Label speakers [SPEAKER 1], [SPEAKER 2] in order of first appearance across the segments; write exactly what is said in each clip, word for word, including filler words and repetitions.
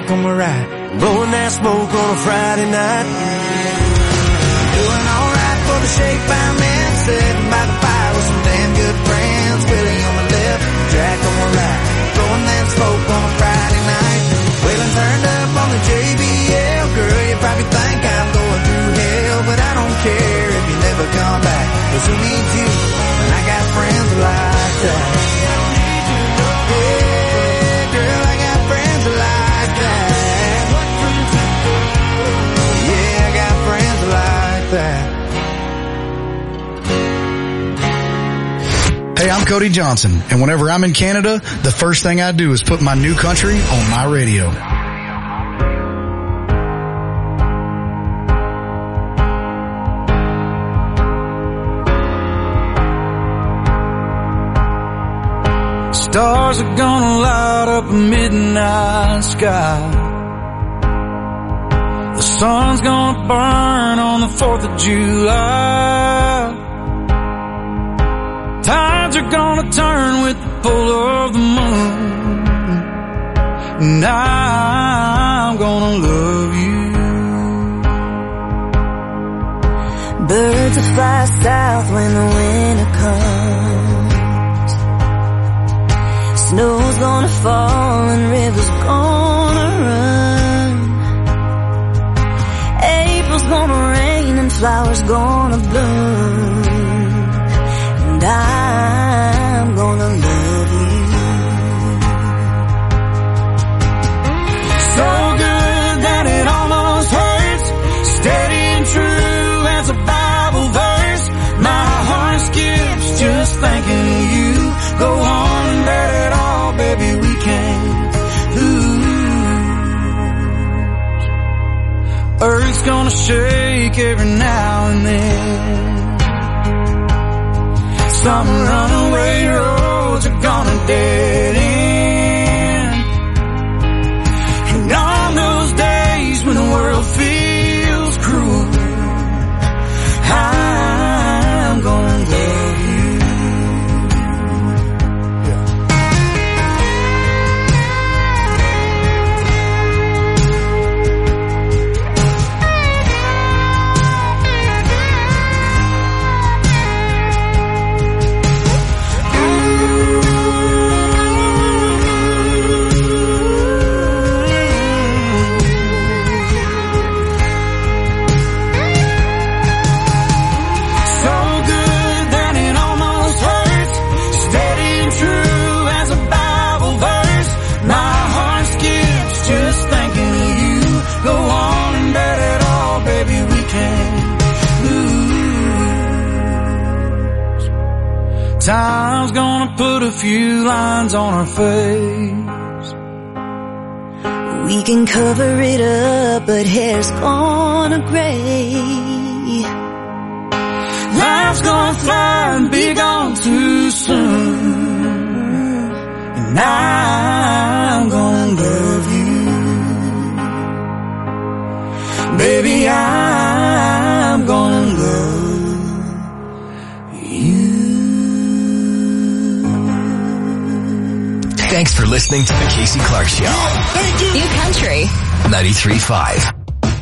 [SPEAKER 1] Jack on my right, blowing that smoke on a Friday night. Doing alright for the shakedown man, sitting by the fire with some damn good friends. Willie on my left, Jack on my right, blowing that smoke on a Friday night. Waylon turned up on the J B L. Girl, you probably think I'm going through hell, but I don't care if you never come back. 'Cause who needs you when I got friends like that? Yeah, girl, I got friends like that. Yeah, I got friends like that.
[SPEAKER 2] Hey, I'm Cody Johnson, and whenever I'm in Canada, the first thing I do is put my new country on my radio.
[SPEAKER 3] Stars are gonna light up a midnight sky. The sun's gonna burn on the fourth of July. Tides are gonna turn with the pull of the moon, and I'm gonna love you.
[SPEAKER 4] Birds will fly south when the winter comes. Snow's gonna fall and rivers gonna run. April's gonna rain and flowers gonna bloom, and I'm gonna love you.
[SPEAKER 3] So good that it almost hurts, steady and true as a Bible verse. My heart skips just thinking of you. Go on and let it all, baby, we can't lose. Earth's gonna shake every now and then. Some runaway roads are gonna dead end. And on those days when the world feels cruel, I'm gonna love you. Time's gonna put a few lines on our face.
[SPEAKER 4] We can cover it up, but hair's gonna gray.
[SPEAKER 3] Life's gonna fly and be gone too soon, and I'm gonna love you. Baby, I'm gonna love you.
[SPEAKER 5] Thanks for listening to the Casey Clark Show.
[SPEAKER 6] Thank you. New Country
[SPEAKER 5] ninety-three point five.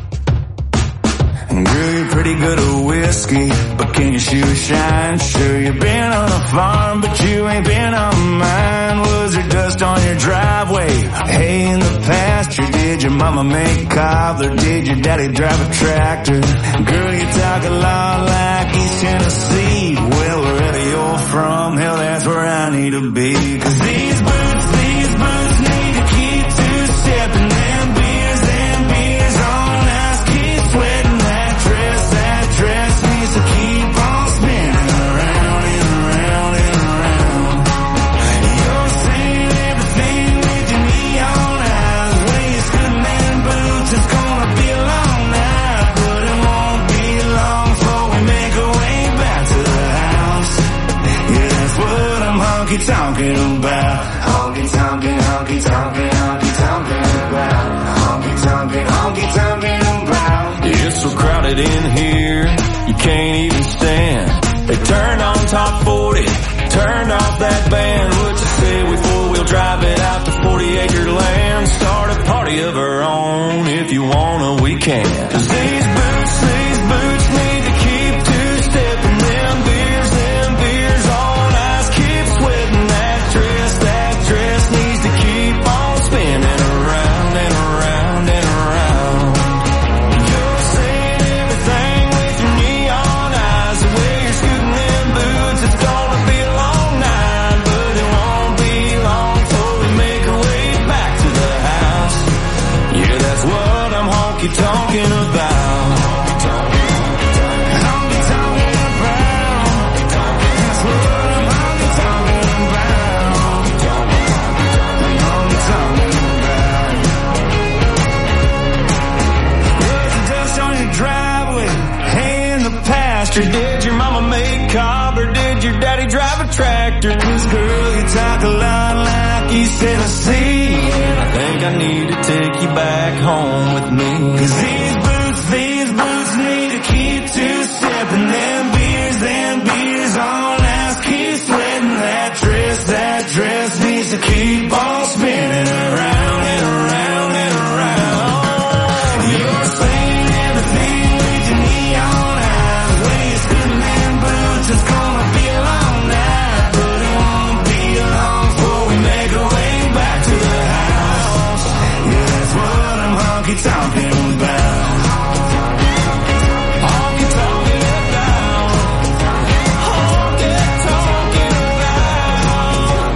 [SPEAKER 7] Girl, you're pretty good at whiskey, but can your shoes shine? Sure, you've been on a farm, but you ain't been on mine. Was there dust on your driveway? Hey, in the pasture, did your mama make cobbler? Did your daddy drive a tractor? Girl, you talk a lot like East Tennessee. Well, wherever you're from, hell, that's where I need to be. 'Cause these boots, these boots need to keep two-stepping. Them beers, them beers on us, keep sweating. Dress needs to keep on spinning around and around and around. You're saying everything with your neon eyes. Way you stood in them boots, it's gonna be a long night, but it won't be long before we make our way back to the house. Yeah, that's what I'm honky-tonking about. Honky-tonking, honky-tonking, honky-tonking about. Honky-tonking, honky-tonking about.
[SPEAKER 8] It's so crowded in here, you can't even stand. They turned on top forty, turned off that band. What you say we four-wheel drive it out to forty acre land? Start a party body of our own. If you wanna, we can. 'Cause these boots, these boots need to keep two-stepping. Them beers, them beers on ice. Keep sweating that dress, that dress needs to keep on spinning around and around and around. You're seeing everything with your neon eyes. The way you're scooting them boots, it's gonna be a long night, but it won't be long before we make our way back to the house. Yeah, that's what I'm honky-tonking about. Honky-tonking about. That's what I'm honky-tonking about. Honky-tonking about. Was the dust on your driveway? Hay in the pasture. Did your mama make cob or did your daddy drive a tractor? 'Cause girl, you talk a lot like East Tennessee, and I think I need to take you back home with me. 'Cause these boots, these boots need to keep two-stepping. Them beers, them beers on ice. Keep sweating that dress, that dress needs to keep on spinning around and around and around. You're saying everything with your neon eyes. When you're scooting them boots, it's gonna be a long night, but it won't be long before we make our way back to the house. Yeah, that's what I'm honky-tonking about. Honky-tonking about. Honky-tonking about.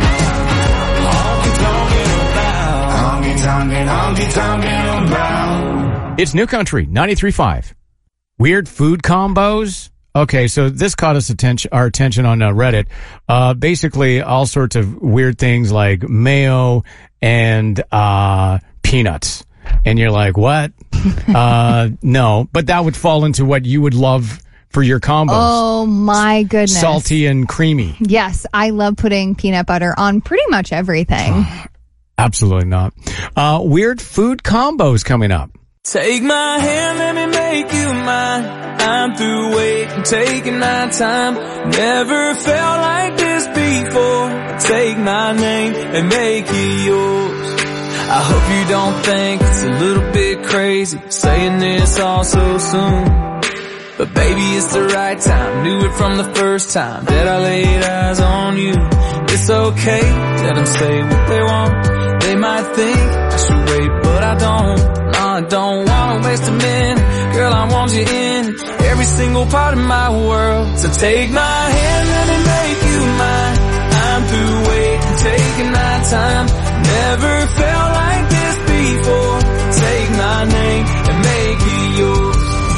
[SPEAKER 8] Honky-tonking about. Honky-tonking, honky-tonking about.
[SPEAKER 9] It's New Country, ninety-three point five. Weird food combos. Okay, so this caught us attention, our attention on uh, Reddit. Uh, basically, all sorts of weird things like mayo and uh, peanuts. And you're like, what? uh, no, but that would fall into what you would love for your combos.
[SPEAKER 10] Oh, my goodness.
[SPEAKER 9] Salty and creamy.
[SPEAKER 10] Yes, I love putting peanut butter on pretty much everything.
[SPEAKER 9] Absolutely not. Uh, weird food combos coming up.
[SPEAKER 3] Take my hand, let me make you mine. I'm through waiting, taking my time. Never felt like this before. Take my name and make it yours. I hope you don't think it's a little bit crazy saying this all so soon. But baby, it's the right time. Knew it from the first time that I laid eyes on you. It's okay, let them say what they want. They might think I should wait, but I don't. No, I don't wanna waste a minute. Girl, I want you in every single part of my world. So take my hand, let me make you mine. I'm through waiting, taking my time. Never felt like this before. Take my name and make it yours.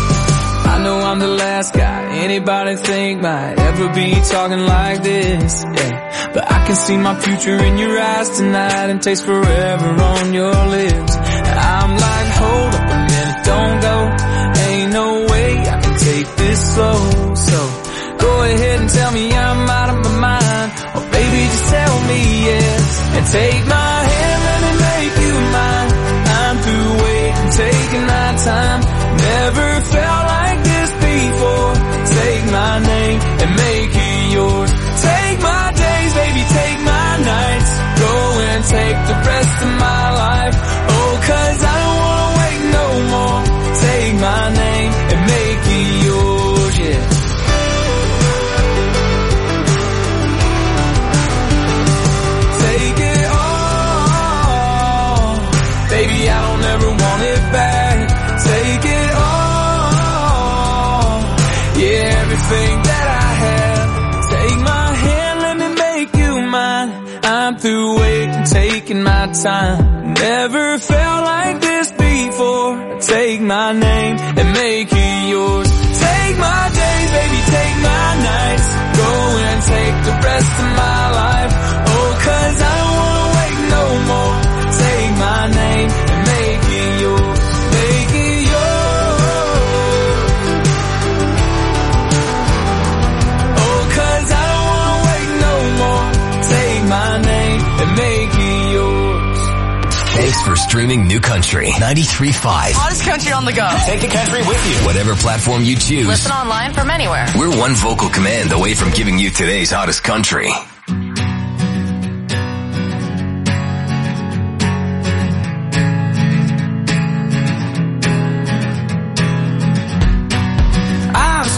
[SPEAKER 3] I know I'm the last guy anybody think might ever be talking like this, yeah. But I can see my future in your eyes tonight and taste forever on your lips. I'm like, hold up a minute, don't go. Ain't no way I can take this slow. So go ahead and tell me I'm out of my mind, or baby just tell me yes. And take my hand, let me make you mine. I'm through waiting, taking my time. Never felt like this before. Take my name and make it yours. Take my days, baby, take my nights. Go and take the rest of my life. Oh, 'cause I don't wanna wait no more. Take my name and make it yours, yeah. Take it all. Baby, I don't ever want it back. Take it all. Yeah, everything that I have. Take my hand, let me make you mine. I'm through waiting, taking my time. Never felt like this before. Take my name and make it yours. Take my days, baby, take my nights. Go and take the rest of my life. Oh, 'cause I don't wanna wait no more. Take my name and make it yours. Make it yours. Oh, 'cause I don't wanna wait no more. Take my name and make it yours.
[SPEAKER 5] Thanks for streaming New Country ninety-three point five.
[SPEAKER 6] Hottest country on the go.
[SPEAKER 5] Take the country with you. Whatever platform you choose.
[SPEAKER 6] Listen online from anywhere.
[SPEAKER 5] We're one vocal command away from giving you today's hottest country.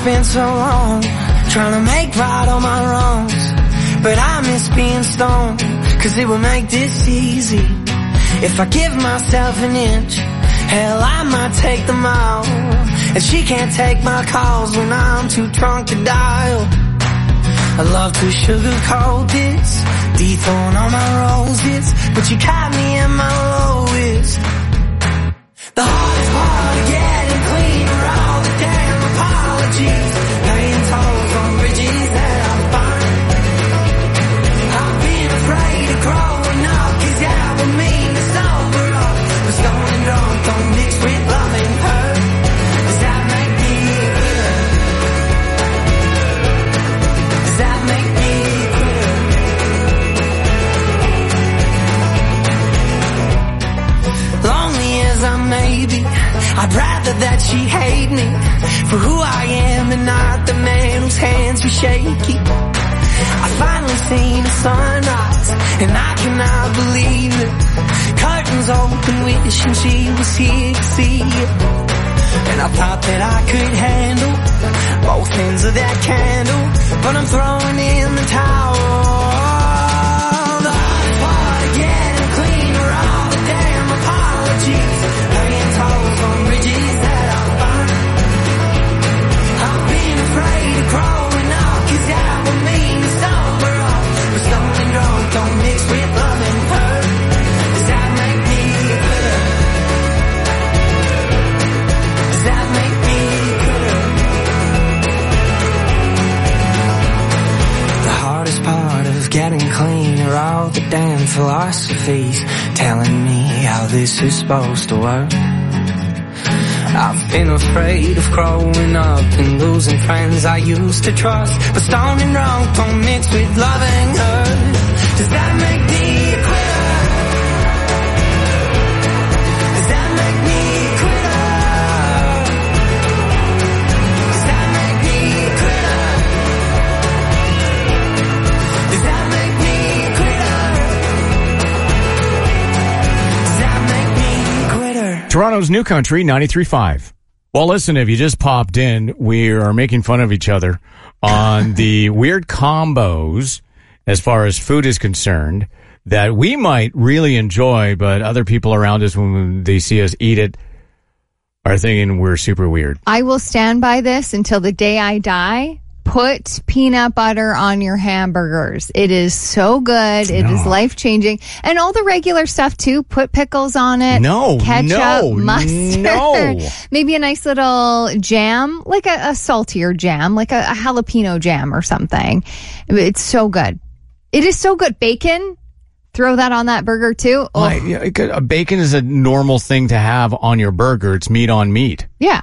[SPEAKER 3] spent so long trying to make right all my wrongs, but I miss being stoned, cause it would make this easy. If I give myself an inch, hell, I might take them all. And she can't take my calls when I'm too drunk to dial. I love to sugarcoat this, dethrone all my roses, but you caught me in my lowest. The hardest part of getting clean are all the damn apologies, paying tolls on bridges that I'm fine. I've been afraid of growing up, cause that would mean to sober up. But stoned and drunk don't mix with loving her. Does that make me quitter? Does that make me quitter? Lonely as I may be, I'd rather that she hate me for who I am and not the man whose hands are shaky. I finally seen the sunrise and I cannot believe it. Curtains open, wishing she was here to see it. And I thought that I could handle both ends of that candle, but I'm throwing in the towel. The hardest part of getting clean are all the damn apologies, paying tolls on bridges that I'm fine. I've been afraid of growing up, cause that would mean to sober up. But stoned and drunk don't mix with love and hurt. Does that make me quitter? Does that make me quitter? The hardest part of getting clean are all the damn philosophies telling me how this is supposed to work. I've been afraid of growing up and losing friends I used to trust, but stoned and drunk don't mix with loving her. Does that make me a quitter? Does that make me a quitter? Does that make me a quitter? Does that make me a quitter? Does that make me a quitter?
[SPEAKER 9] Toronto's New Country, ninety-three point five. Well, listen, if you just popped in, we are making fun of each other on the weird combos as far as food is concerned that we might really enjoy, but other people around us, when they see us eat it, are thinking we're super weird.
[SPEAKER 10] I will stand by this until the day I die. Put peanut butter on your hamburgers. It is so good. It
[SPEAKER 9] No.
[SPEAKER 10] is life-changing. And all the regular stuff, too. Put pickles on it.
[SPEAKER 9] No,
[SPEAKER 10] Ketchup,
[SPEAKER 9] no,
[SPEAKER 10] mustard.
[SPEAKER 9] no.
[SPEAKER 10] Maybe a nice little jam, like a, a saltier jam, like a, a jalapeno jam or something. It's so good. It is so good. Bacon, throw that on that burger, too. Oh,
[SPEAKER 9] Like, yeah, it could- a bacon is a normal thing to have on your burger. It's meat on meat.
[SPEAKER 10] yeah.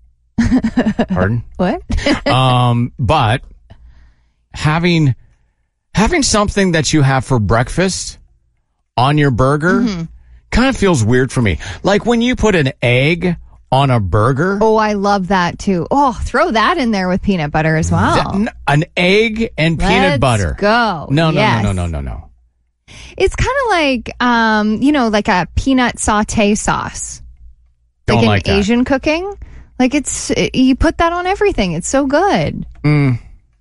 [SPEAKER 9] Pardon?
[SPEAKER 10] What?
[SPEAKER 9] um, but having having something that you have for breakfast on your burger
[SPEAKER 10] Mm-hmm.
[SPEAKER 9] kind of feels weird for me. Like when you put an egg on a burger.
[SPEAKER 10] Oh, I love that, too. Oh, throw that in there with peanut butter as well.
[SPEAKER 9] th- an egg and peanut
[SPEAKER 10] Let's
[SPEAKER 9] butter.
[SPEAKER 10] go.
[SPEAKER 9] No, no,
[SPEAKER 10] Yes.
[SPEAKER 9] no, no, no, no, no.
[SPEAKER 10] It's kind of like, um, you know, like a peanut saute sauce.
[SPEAKER 9] Don't
[SPEAKER 10] like in
[SPEAKER 9] like that.
[SPEAKER 10] Asian cooking. Like it's, it, you put that on everything. It's so good.
[SPEAKER 9] Mm.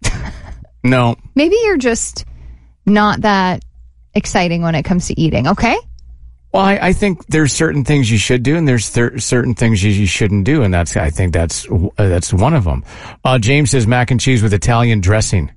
[SPEAKER 9] No.
[SPEAKER 10] Maybe you're just not that exciting when it comes to eating. Okay.
[SPEAKER 9] Well, I, I think there's certain things you should do, and there's thir- certain things you, you shouldn't do, and that's I think that's uh, that's one of them. Uh, James says mac and cheese with Italian dressing,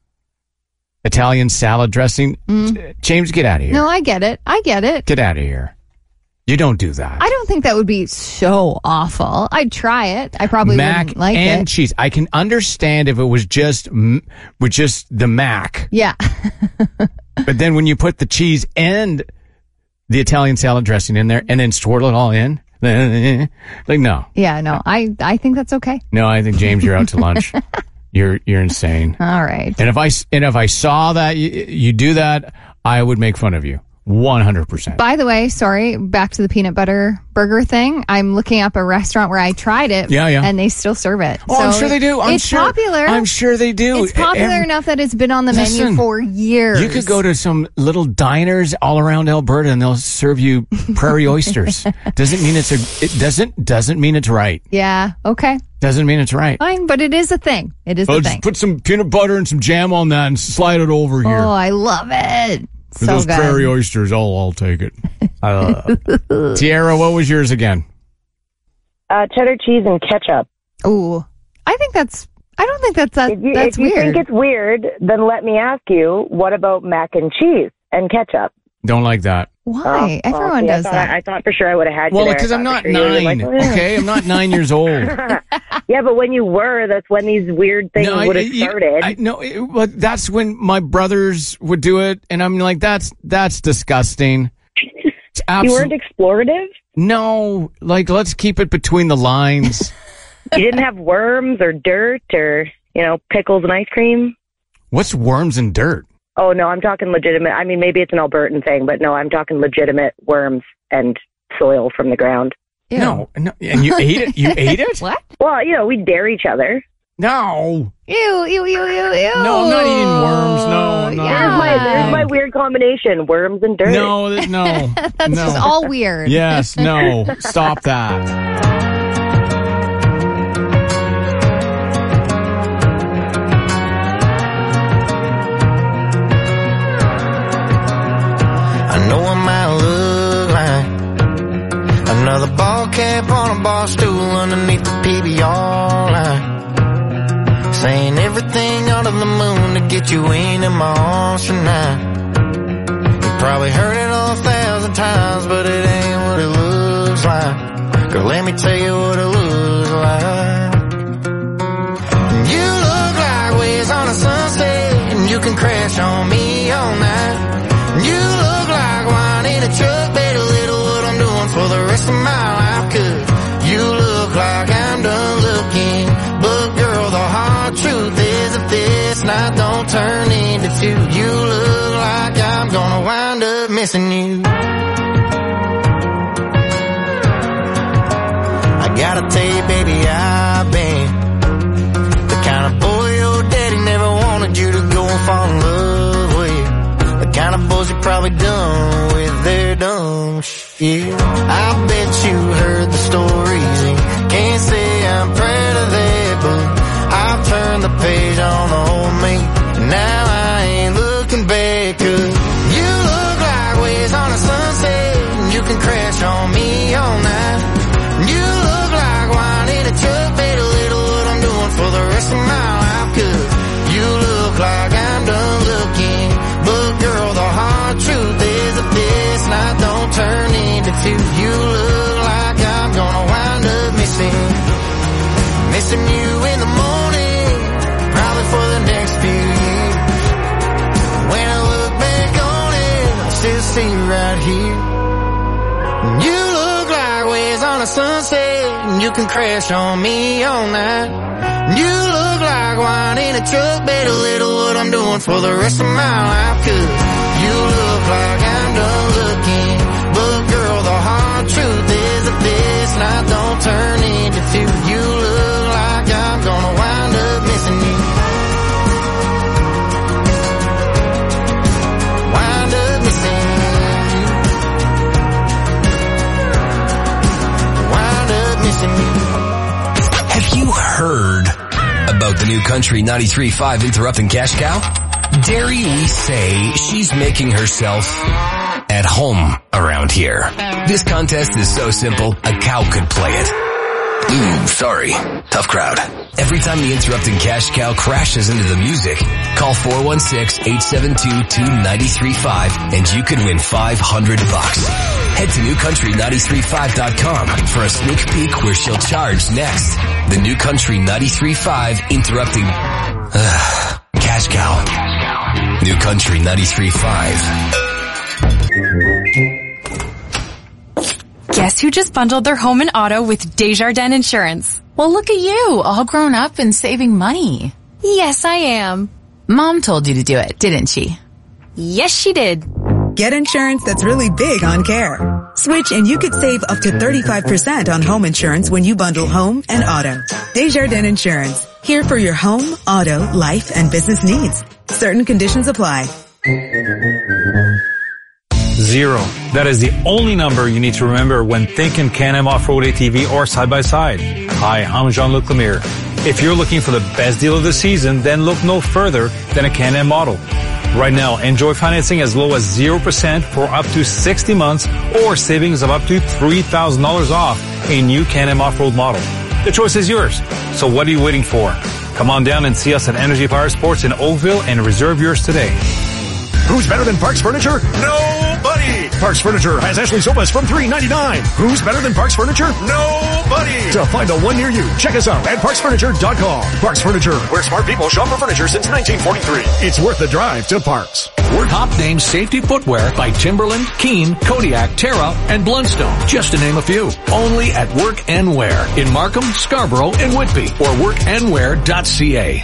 [SPEAKER 9] Italian salad dressing.
[SPEAKER 10] Mm.
[SPEAKER 9] James, get out of here.
[SPEAKER 10] No, I get it. I get it.
[SPEAKER 9] Get out of here. You don't do that.
[SPEAKER 10] I don't think that would be so awful. I'd try it. I probably
[SPEAKER 9] Mac
[SPEAKER 10] wouldn't like
[SPEAKER 9] and
[SPEAKER 10] it.
[SPEAKER 9] cheese. I can understand if it was just m- with just the mac,
[SPEAKER 10] Yeah.
[SPEAKER 9] but then when you put the cheese and the Italian salad dressing in there, and then swirl it all in, like no,
[SPEAKER 10] Yeah. No, I, I think that's okay.
[SPEAKER 9] no. I think James, you're out to lunch. You're you're insane.
[SPEAKER 10] All right.
[SPEAKER 9] And if I s- and if I saw that you, you do that, I would make fun of you. one hundred percent.
[SPEAKER 10] By the way, sorry, back to the peanut butter burger thing. I'm looking up a restaurant where I tried it.
[SPEAKER 9] Yeah, yeah.
[SPEAKER 10] And they still serve it.
[SPEAKER 9] Oh, I'm
[SPEAKER 10] So
[SPEAKER 9] sure they do. I'm
[SPEAKER 10] it's
[SPEAKER 9] sure,
[SPEAKER 10] popular.
[SPEAKER 9] I'm sure they do.
[SPEAKER 10] It's popular
[SPEAKER 9] Every-
[SPEAKER 10] enough that it's been on the
[SPEAKER 9] Listen,
[SPEAKER 10] menu for years.
[SPEAKER 9] You could go to some little diners all around Alberta and they'll serve you prairie oysters. Doesn't mean it's a. It doesn't doesn't mean it's right.
[SPEAKER 10] Yeah. Okay.
[SPEAKER 9] Doesn't mean it's right.
[SPEAKER 10] Fine, but it is a thing. It is
[SPEAKER 9] Oh,
[SPEAKER 10] a
[SPEAKER 9] just
[SPEAKER 10] thing.
[SPEAKER 9] put some peanut butter and some jam on that and slide it over here.
[SPEAKER 10] Oh, I love it.
[SPEAKER 9] For
[SPEAKER 10] So
[SPEAKER 9] those
[SPEAKER 10] good.
[SPEAKER 9] prairie oysters, I'll, I'll take it. Uh, Tiara, what was yours again?
[SPEAKER 11] Uh, cheddar cheese and ketchup.
[SPEAKER 10] Ooh, I think that's. I don't think that's that.
[SPEAKER 11] If you,
[SPEAKER 10] that's
[SPEAKER 11] if you
[SPEAKER 10] weird.
[SPEAKER 11] think it's weird, then let me ask you, what about mac and cheese and ketchup?
[SPEAKER 9] Don't like that.
[SPEAKER 10] Why?
[SPEAKER 11] Oh,
[SPEAKER 10] Everyone
[SPEAKER 11] see,
[SPEAKER 10] does
[SPEAKER 11] I thought,
[SPEAKER 10] that.
[SPEAKER 11] I thought for sure I would have had you
[SPEAKER 9] Well,
[SPEAKER 11] there.
[SPEAKER 9] because
[SPEAKER 11] I
[SPEAKER 9] I'm
[SPEAKER 11] thought
[SPEAKER 9] not
[SPEAKER 11] for sure you were
[SPEAKER 9] nine,
[SPEAKER 11] like, "Oh, yeah."
[SPEAKER 9] okay? I'm not nine years old.
[SPEAKER 11] Yeah, but when you were, that's when these weird things
[SPEAKER 9] I-
[SPEAKER 11] would have
[SPEAKER 9] you-
[SPEAKER 11] started.
[SPEAKER 9] I, no, it, but that's when my brothers would do it, and I'm like, that's that's disgusting. It's
[SPEAKER 11] you weren't
[SPEAKER 9] absolute-
[SPEAKER 11] explorative?
[SPEAKER 9] No, like, let's keep it between the lines.
[SPEAKER 11] You didn't have worms or dirt or, you know, pickles and ice cream?
[SPEAKER 9] What's worms and dirt?
[SPEAKER 11] Oh, no, I'm talking legitimate. I mean, maybe it's an Albertan thing, but no, I'm talking legitimate worms and soil from the ground.
[SPEAKER 10] Ew.
[SPEAKER 9] No, no, and you ate it? You ate it?
[SPEAKER 10] What?
[SPEAKER 11] Well, you know, we dare each other.
[SPEAKER 9] No.
[SPEAKER 10] Ew, ew, ew, ew, ew.
[SPEAKER 9] No, I'm not eating worms. No, I'm not.
[SPEAKER 10] Yeah.
[SPEAKER 11] There's my, there's my weird combination, worms and dirt.
[SPEAKER 9] No, th- no.
[SPEAKER 10] That's
[SPEAKER 9] no.
[SPEAKER 10] just all weird.
[SPEAKER 9] Yes, no. Stop that.
[SPEAKER 1] I know I might look like another ball cap on a bar stool underneath the P B R line, saying everything under the moon to get you into my arms tonight. You probably heard it a thousand times, but it ain't what it looks like. Girl, let me tell you what it looks like. You look like waves on a sunset, and you can crash on me all night. You look like wine in a truck, better little what I'm doing for the rest of my life. Cause you look like I'm done looking, but girl, the hard truth is if this night don't turn into two, you look like I'm gonna wind up missing you. I gotta tell you, baby, I've been the kind of boy your daddy never wanted you to go and fall in love with. The kind of boys you're probably done with their dumb shit. I bet you heard the stories and can't say I'm proud of that, but I've turned the page on the old me, and now I ain't looking back. Cause you look like waves on a sunset, and you can crash on me all night. You look like wine in a truck, better little what I'm doing for the rest of my life. Cause you look like I'm done looking, but girl, the hard truth is if this night don't turn into two, you look like I'm gonna wind up missing, missing you in the morning, probably for the next few years. When I look back on it, I still see you right here. You look like waves on a sunset, and you can crash on me all night. You look like wine in a truck, better little what I'm doing for the rest of my life. Cause you look like I'm done looking, but girl, the hard truth is if this night don't turn into two, you look like I'm gonna wind up missing you. Wind up missing you. Wind up missing you.
[SPEAKER 5] Have you heard about the new Country ninety-three point five interrupting cash cow? Dare we say she's making herself at home around here. This contest is so simple, a cow could play it. Ooh, sorry. Tough crowd. Every time the interrupting cash cow crashes into the music, call four one six, eight seven two, two nine three five and you could win five hundred bucks. Head to new country ninety-three point five dot com for a sneak peek where she'll charge next. The New Country ninety-three point five interrupting uh, cash cow. New Country ninety-three point five.
[SPEAKER 6] Guess who just bundled their home and auto with Desjardins Insurance?
[SPEAKER 12] Well, look at you, all grown up and saving money.
[SPEAKER 6] Yes, I am.
[SPEAKER 12] Mom told you to do it, didn't she?
[SPEAKER 6] Yes, she did.
[SPEAKER 13] Get insurance that's really big on care. Switch and you could save up to thirty-five percent on home insurance when you bundle home and auto. Desjardins Insurance. Here for your home, auto, life, and business needs. Certain conditions apply.
[SPEAKER 14] Zero. That is the only number you need to remember when thinking Can-Am Off-Road A T V or side-by-side. Hi, I'm Jean-Luc Lemire. If you're looking for the best deal of the season, then look no further than a Can-Am model. Right now, enjoy financing as low as zero percent for up to sixty months or savings of up to three thousand dollars off a new Can-Am Off-Road model. The choice is yours. So what are you waiting for? Come on down and see us at Energy Power Sports in Oakville and reserve yours today.
[SPEAKER 15] Who's better than Parks Furniture? Nobody! Parks Furniture has Ashley sofas from three ninety-nine. Who's better than Parks Furniture? Nobody! To find a one near you, check us out at parks furniture dot com. Parks Furniture, where smart people shop for furniture since nineteen forty-three. It's worth the drive to Parks.
[SPEAKER 16] Top name safety footwear by Timberland, Keen, Kodiak, Terra, and Blundstone, just to name a few. Only at Work and Wear in Markham, Scarborough, and Whitby, or work and wear dot c a.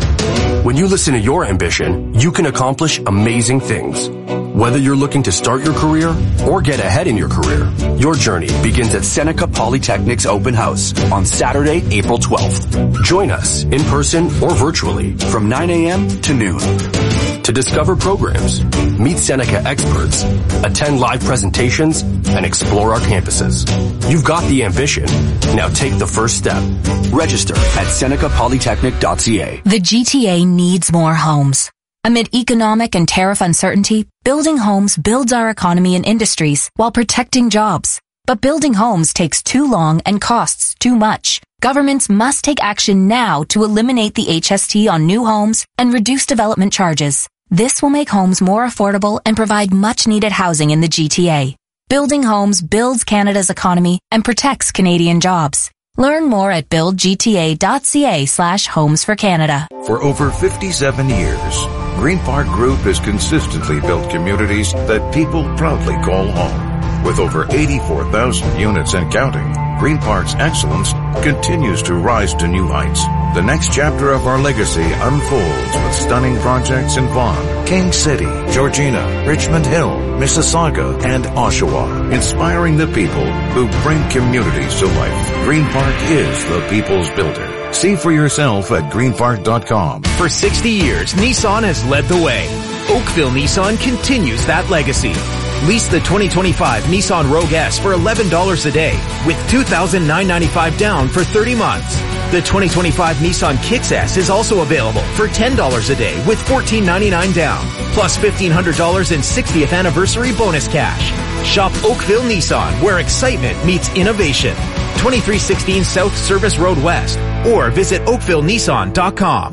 [SPEAKER 17] When you listen to your ambition, you can accomplish amazing things. Whether you're looking to start your career or get ahead in your career, your journey begins at Seneca Polytechnic's open house on Saturday, April twelfth. Join us in person or virtually from nine a.m. to noon. To discover programs, meet Seneca experts, attend live presentations, and explore our campuses. You've got the ambition. Now take the first step. Register at seneca polytechnic dot c a.
[SPEAKER 18] The G T A needs more homes. Amid economic and tariff uncertainty, building homes builds our economy and industries while protecting jobs. But building homes takes too long and costs too much. Governments must take action now to eliminate the H S T on new homes and reduce development charges. This will make homes more affordable and provide much-needed housing in the G T A. Building homes builds Canada's economy and protects Canadian jobs. Learn more at build g t a dot c a slash homes for Canada.
[SPEAKER 19] For over fifty-seven years, Green Park Group has consistently built communities that people proudly call home. With over eighty-four thousand units and counting, Green Park's excellence continues to rise to new heights. The next chapter of our legacy unfolds with stunning projects in Vaughan, King City, Georgina, Richmond Hill, Mississauga, and Oshawa, inspiring the people who bring communities to life. Green Park is the people's builder. See for yourself at green park dot com.
[SPEAKER 20] For sixty years, Nissan has led the way. Oakville Nissan continues that legacy. Lease the twenty twenty-five Nissan Rogue S for eleven dollars a day with two thousand nine hundred ninety-five dollars down for thirty months. The twenty twenty-five Nissan Kicks S is also available for ten dollars a day with fourteen ninety-nine down, plus fifteen hundred dollars in sixtieth anniversary bonus cash. Shop Oakville Nissan, where excitement meets innovation. twenty-three sixteen South Service Road West, or visit oakville nissan dot com.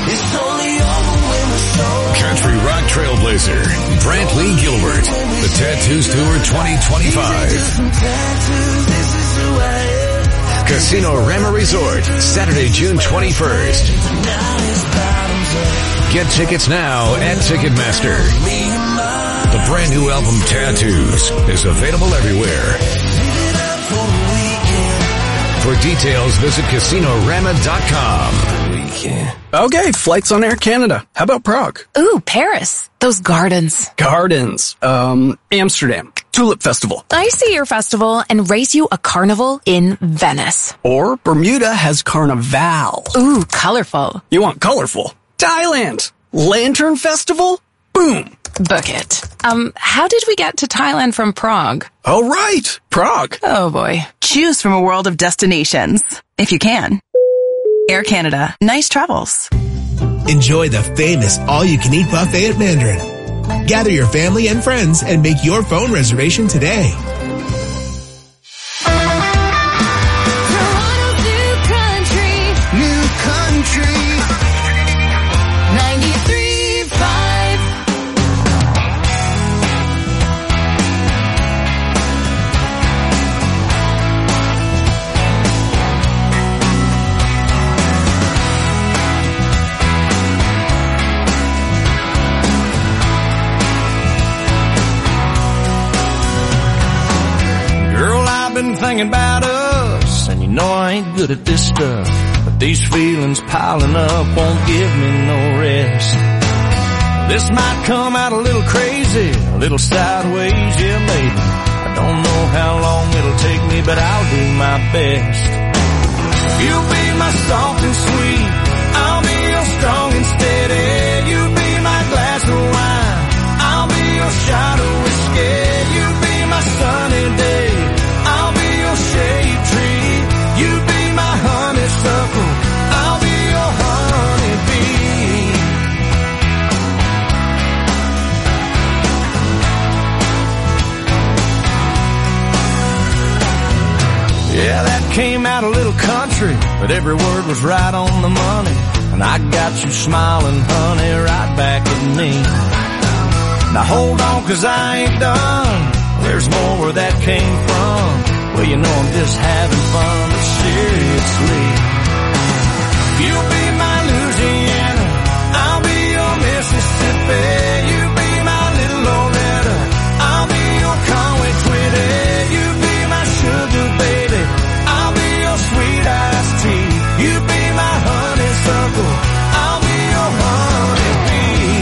[SPEAKER 21] Country rock trailblazer, Brantley Gilbert, the Tattoos Tour twenty twenty-five. Casino Rama Resort, Saturday, June twenty-first. Get tickets now at Ticketmaster. The brand new album Tattoos is available everywhere. For details, visit casino rama dot com.
[SPEAKER 22] Okay, flights on Air Canada. How about Prague?
[SPEAKER 12] Ooh, Paris. Those gardens.
[SPEAKER 22] Gardens. Um, Amsterdam. Tulip Festival.
[SPEAKER 12] I see your festival and race you a carnival in Venice.
[SPEAKER 22] Or Bermuda has Carnival.
[SPEAKER 12] Ooh, colorful.
[SPEAKER 22] You want colorful? Thailand. Lantern Festival? Boom.
[SPEAKER 12] Book it. Um, how did we get to Thailand from Prague?
[SPEAKER 22] Oh, right. Prague.
[SPEAKER 12] Oh, boy.
[SPEAKER 23] Choose from a world of destinations, if you can. Air Canada. Nice travels.
[SPEAKER 24] Enjoy the famous all-you-can-eat buffet at Mandarin. Gather your family and friends and make your phone reservation today.
[SPEAKER 3] Thinking about us, and you know I ain't good at this stuff, but these feelings piling up won't give me no rest. This might come out a little crazy, a little sideways, yeah maybe. I don't know how long it'll take me, but I'll do my best. You'll be my soft and sweet, I'll be your strong and steady. You'll be my glass of wine, I'll be your shot of whiskey. Yeah, that came out a little country, but every word was right on the money. And I got you smiling, honey, right back at me. Now hold on, 'cause I ain't done. There's more where that came from. Well, you know I'm just having fun, but seriously. You'll be my Louisiana, I'll be your Mississippi. You be my little Loretta, I'll be your Conway Twitty. You be my sugar baby, I'll be your sweet iced tea. You be my honeysuckle, I'll be your honeybee.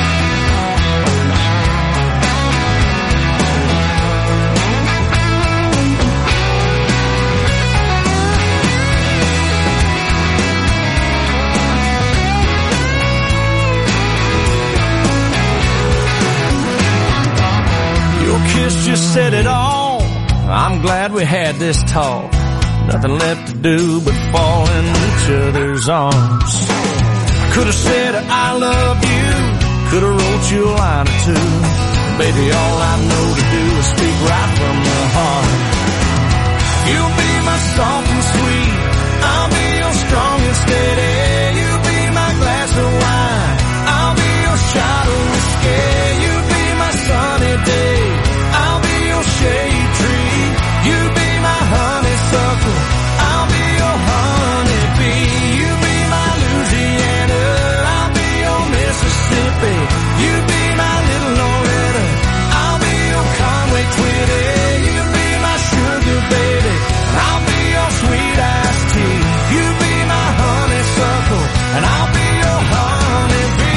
[SPEAKER 3] Your kiss just said it all. I'm glad we had this talk. Nothing left to do but fall in each other's arms. I could have said I love you, could have wrote you a line or two. Baby, all I know to do is speak right from the heart. You'll be my soft and sweet, I'll be your strong and steady. You be my glass of wine, I'll be your shot of whiskey. You be my sunny day, I'll be your shade tree. You be my honeysuckle, I'll be your honeybee. You be my Louisiana, I'll be your Mississippi. You be my little Loretta, I'll be your Conway Twitty. You be my sugar baby, I'll be your sweet iced tea. You be my honeysuckle, and I'll be your honeybee.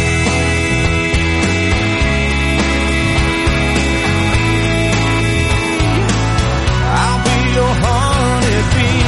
[SPEAKER 3] I'll be your honeybee.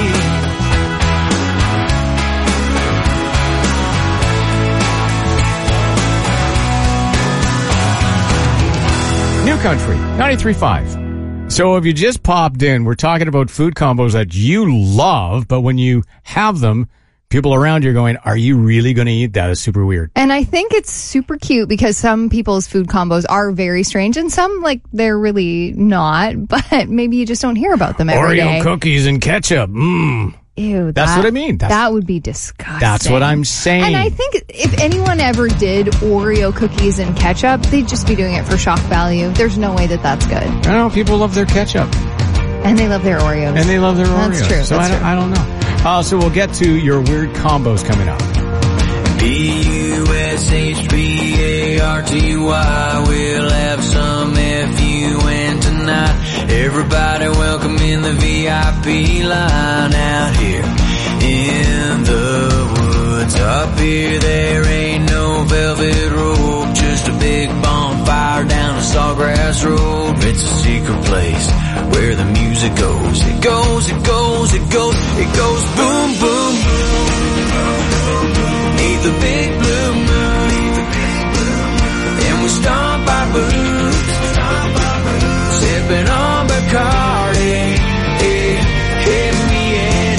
[SPEAKER 9] New Country, ninety-three point five. So if you just popped in, we're talking about food combos that you love, but when you have them, people around you are going, are you really going to eat that? It's super weird.
[SPEAKER 10] And I think it's super cute because some people's food combos are very strange and some, like, they're really not, but maybe you just don't hear about them every
[SPEAKER 9] Oreo
[SPEAKER 10] day.
[SPEAKER 9] cookies and ketchup. Mmm.
[SPEAKER 10] Ew.
[SPEAKER 9] That's
[SPEAKER 10] that-
[SPEAKER 9] what I mean. That's-
[SPEAKER 10] that would be disgusting.
[SPEAKER 9] That's what I'm saying.
[SPEAKER 10] And I think if anyone ever did Oreo cookies and ketchup, they'd just be doing it for shock value. There's no way that that's good.
[SPEAKER 9] I know, people love their ketchup.
[SPEAKER 10] And they love their Oreos.
[SPEAKER 9] And they love their Oreos.
[SPEAKER 10] That's true.
[SPEAKER 9] So
[SPEAKER 10] that's
[SPEAKER 9] I, don't,
[SPEAKER 10] true.
[SPEAKER 9] I don't know. Uh, so we'll get to your weird combos coming up.
[SPEAKER 2] B U S H B A R T Y. We'll have some F U N tonight. Everybody welcome in the V I P line out here in the woods. Up here there ain't no velvet rope, just a big bonfire down a sawgrass road. It's a secret place where the music goes. It goes, it goes, it goes, it goes boom, boom, neath the big blue moon. And we stomp our boots, sipping on Bacardi. Hey, hey, me and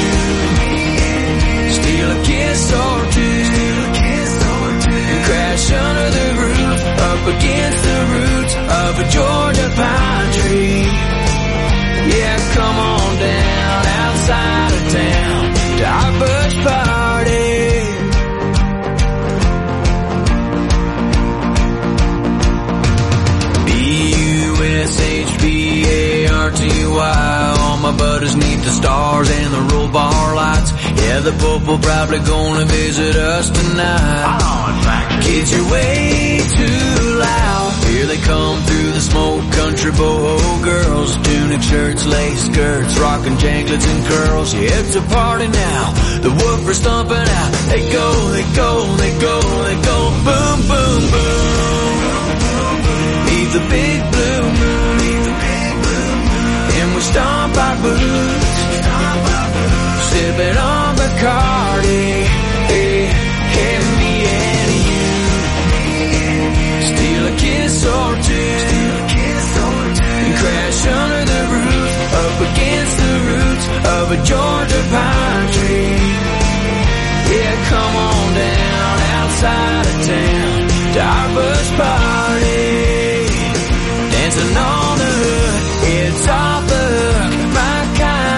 [SPEAKER 2] you, steal a kiss or two, and crash under the roof, up against the roots of a Georgia pine tree. Yeah, come on down outside of town to our bush party. B U S H B A R T Y. All my buddies need the stars and the roll bar lights. Yeah, the Pope will probably gonna visit us tonight. Kids, you're way too loud. Here they come through the smoke country, boho girls, tunic shirts, lace skirts, rockin' janklets and curls. Yeah, it's a party now. The woofers stomping out. They go, they go, they go, they go, boom, boom, boom. Leave the big blue moon, and we stomp our boots, sipping on Bacardi. Hey, hey, me and you, steal a kiss or two, and crash under the roof, up against the roots of a Georgia pine tree. Yeah, come on down outside of town to our bush party. Dancing on the hood, it's off the hook, my kind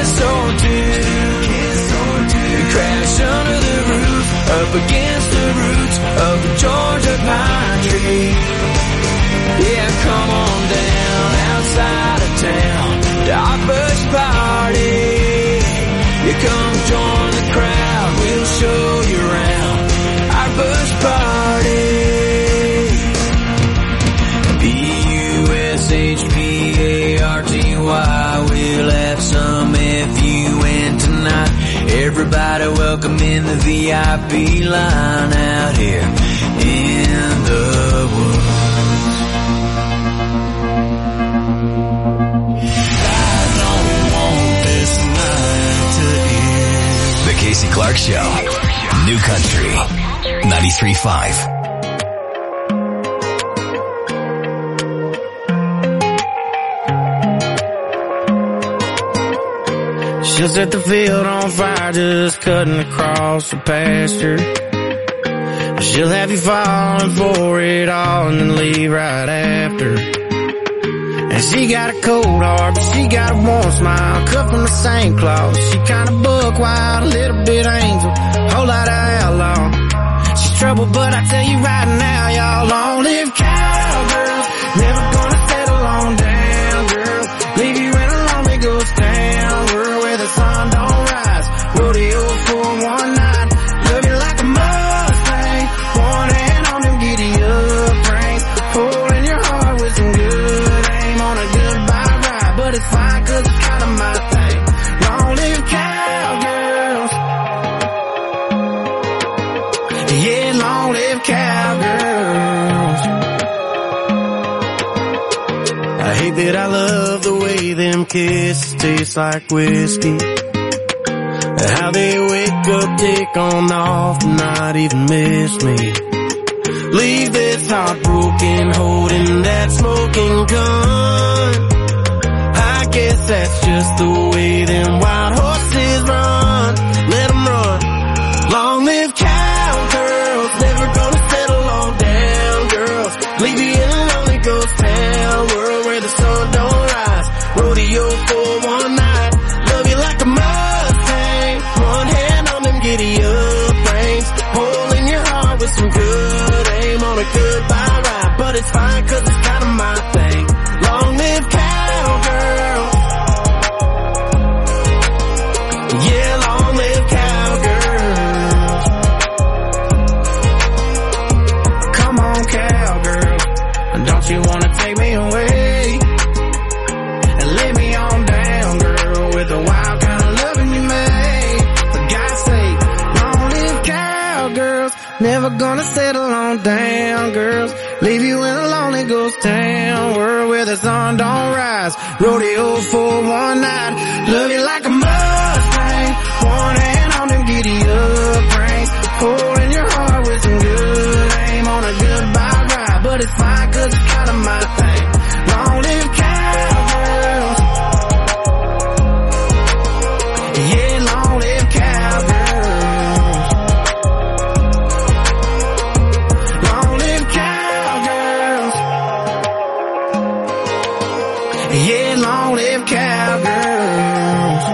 [SPEAKER 2] kiss or two. And crash under the roof, up against the roots of the Georgia pine tree. Yeah, come on down outside of town to our bush party. You come join the crowd, we'll show you around our bush party. B U S H P A R T Y, we'll have some F U N tonight. Everybody welcome in the V I P line out here in the woods.
[SPEAKER 5] The Casey Clark Show. New Country. ninety-three point five.
[SPEAKER 3] She'll set the field on fire just cutting across the pasture. She'll have you falling for it all and then leave right after. And she got a cold heart, but she got a warm smile, cut from the same cloth. She kinda buck wild, a little bit angel, whole lot of outlaw. She's trouble, but I tell you right now, y'all, long live cowgirls. Never gonna settle on down, girl. Leave you in a lonely ghost town, girl, where the sun don't rise. Rodeo for one night, love you like a Mustang. One hand on them giddy up reins, pulling your heart with some good aim on a goodbye ride. But it's fine, cause it's kinda my thing. Long live cowgirls. Yeah, long live cowgirls. I hate that I love the way them kisses taste like whiskey. How they wake up, take on off, and not even miss me. Leave this heartbroken, holding that smoking gun. I guess that's just the way them wild horses run. Let them run. Long live cowgirls, never gonna settle on down, girls. Leave you in a lonely ghost town, world where the sun don't rise. Rodeo for one night, love you like a Mustang. One hand on them giddy up reins, hole in your heart with some good aim on a goodbye ride. But it's fine, cause it's kinda my thing. Long live cowgirls. Yeah, long live cowgirls. Come on, cowgirls, don't you wanna take me away and lay me on down, girl, with the wild kind of loving you made. For God's sake, long live cowgirls. Never gonna settle on down, girls. Leave you in a lonely ghost town, world where the sun don't rise. Rodeo for one night, love you like a Mustang. One hand on them giddy up reins, holding your heart with some good aim on a goodbye ride. But it's fine, cause it's kinda my thing. Long live cowgirls. Yeah, long live cowgirls. Long live cowgirls. Yeah, long live cowgirls.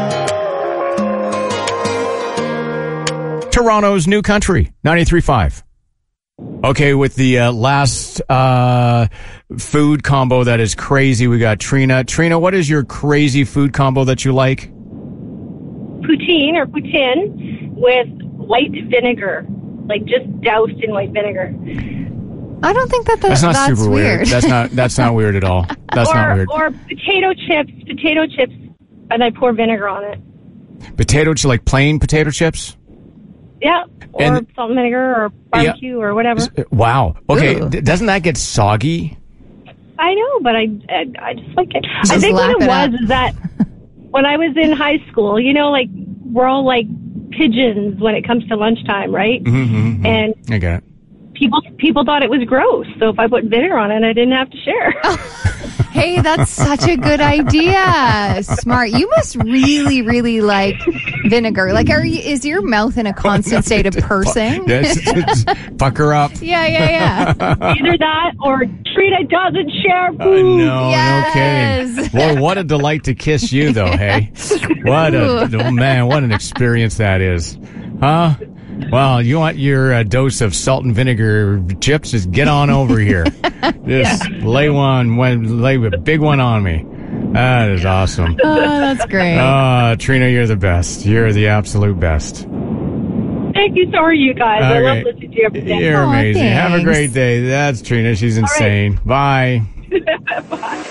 [SPEAKER 9] Toronto's New Country, ninety-three point five. Okay, with the uh, last uh, food combo that is crazy, we got Trina. Trina, what is your crazy food combo that you like?
[SPEAKER 4] Poutine or poutine with white vinegar, like just doused in white vinegar.
[SPEAKER 10] I don't think that the,
[SPEAKER 9] That's not
[SPEAKER 10] that's
[SPEAKER 9] super weird. That's not that's not weird at all. That's
[SPEAKER 4] or,
[SPEAKER 9] not weird.
[SPEAKER 4] Or potato chips, potato chips, and I pour vinegar on it.
[SPEAKER 9] Potato chips, like plain potato chips?
[SPEAKER 4] Yeah, or
[SPEAKER 9] And-
[SPEAKER 4] salt and vinegar or barbecue or whatever.
[SPEAKER 9] Wow. Okay,
[SPEAKER 10] Ugh.
[SPEAKER 9] d- doesn't that get soggy?
[SPEAKER 4] I know, but I, I, I just like it.
[SPEAKER 10] Just
[SPEAKER 4] I think what
[SPEAKER 10] lap
[SPEAKER 4] it
[SPEAKER 10] it
[SPEAKER 4] was
[SPEAKER 10] up.
[SPEAKER 4] is that when I was in high school, you know, like we're all like pigeons when it comes to lunchtime, right?
[SPEAKER 9] Mm-hmm.
[SPEAKER 4] And
[SPEAKER 9] I got it.
[SPEAKER 4] people people thought it was gross. So if I put vinegar on it, I didn't have to share.
[SPEAKER 10] Hey, that's such a good idea. Smart. You must really, really like vinegar. Like, are you, is your mouth in a constant state of pursing?
[SPEAKER 9] Yes, pucker up.
[SPEAKER 10] Yeah, yeah, yeah.
[SPEAKER 4] Either that or Trina doesn't share
[SPEAKER 9] Uh,
[SPEAKER 4] food.
[SPEAKER 9] no,
[SPEAKER 10] Yes.
[SPEAKER 9] no kidding. Boy, what a delight to kiss you, though, hey? What a, oh, man, what an experience that is. Huh? Well, you want your uh, dose of salt and vinegar chips? Just get on over here. Just lay one, one, lay a big one on me. That is awesome.
[SPEAKER 10] Oh, that's great.
[SPEAKER 9] Uh, Trina, you're the best. You're the absolute best.
[SPEAKER 4] Thank you. So are you guys. I
[SPEAKER 9] Okay.
[SPEAKER 4] love listening to you every day.
[SPEAKER 9] You're
[SPEAKER 10] Aw,
[SPEAKER 9] amazing. Have a
[SPEAKER 10] thanks.
[SPEAKER 9] great day. That's Trina. She's insane. Bye.
[SPEAKER 4] Bye.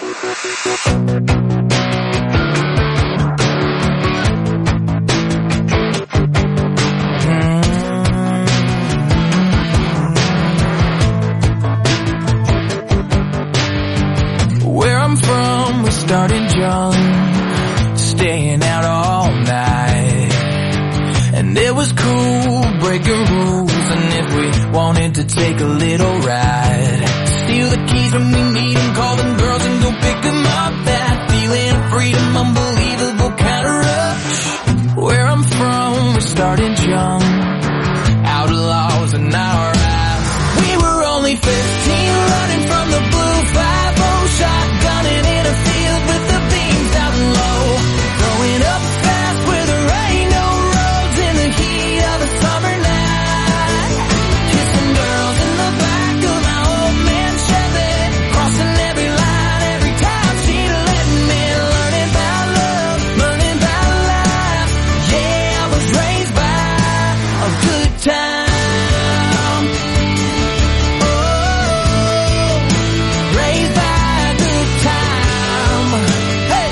[SPEAKER 2] Where I'm from, we started young, staying out all night. And it was cool, breaking rules. And if we wanted to take a little ride, steal the keys when we need them, call them girls and go pick them up. That feeling of freedom, unbelievable kind of rush. Where I'm from, we started young, outlaws in our eyes. We were only fifteen, running from the blue five oh, shotgunning in a field with the beams down low. Growing up fast where there ain't no roads in the heat of the summer night. Kissing girls in the back of my old man Chevy, crossing every line every time she'd let me. Learning about love, learning about life. Yeah, I was raised by a good time. Raised by a good time. Hey!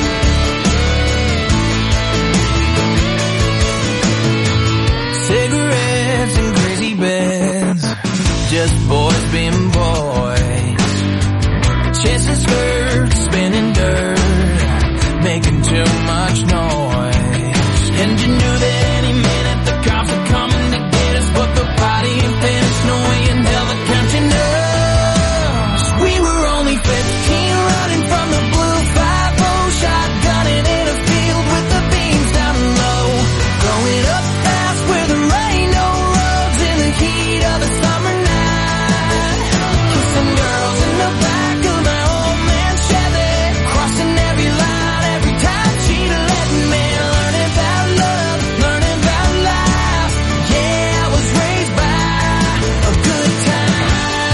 [SPEAKER 2] Cigarettes and crazy beds, just boys being boys. Chasing skirts, spinning dirt, making too much noise. And you knew that any minute the cops were coming to get us, but the party ain't finished, no way in hell they're counting us. We were only fifteen, running from the blue five oh, shotgunning in a field with the beams down low. Growing up fast where there ain't no roads in the heat of the summer night. Kissing girls in the back of my old man Chevy, crossing every line every time she'd let me. Learning about love, learning about life. Yeah, I was raised by a good time.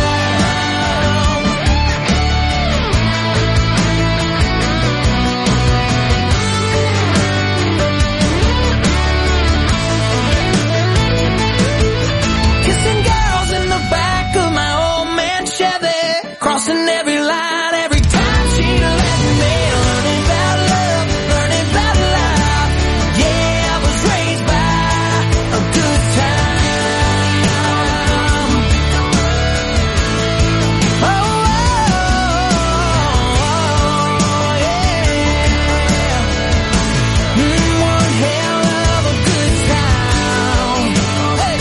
[SPEAKER 2] Kissing girls in the back of my old man Chevy, crossing every line every time she'd let me. Learning about love, learning about life. Yeah, I was raised by a good time. Oh, oh, yeah. Mm, one hell of a good time. Hey.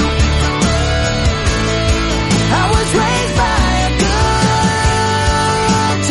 [SPEAKER 2] I was raised by a good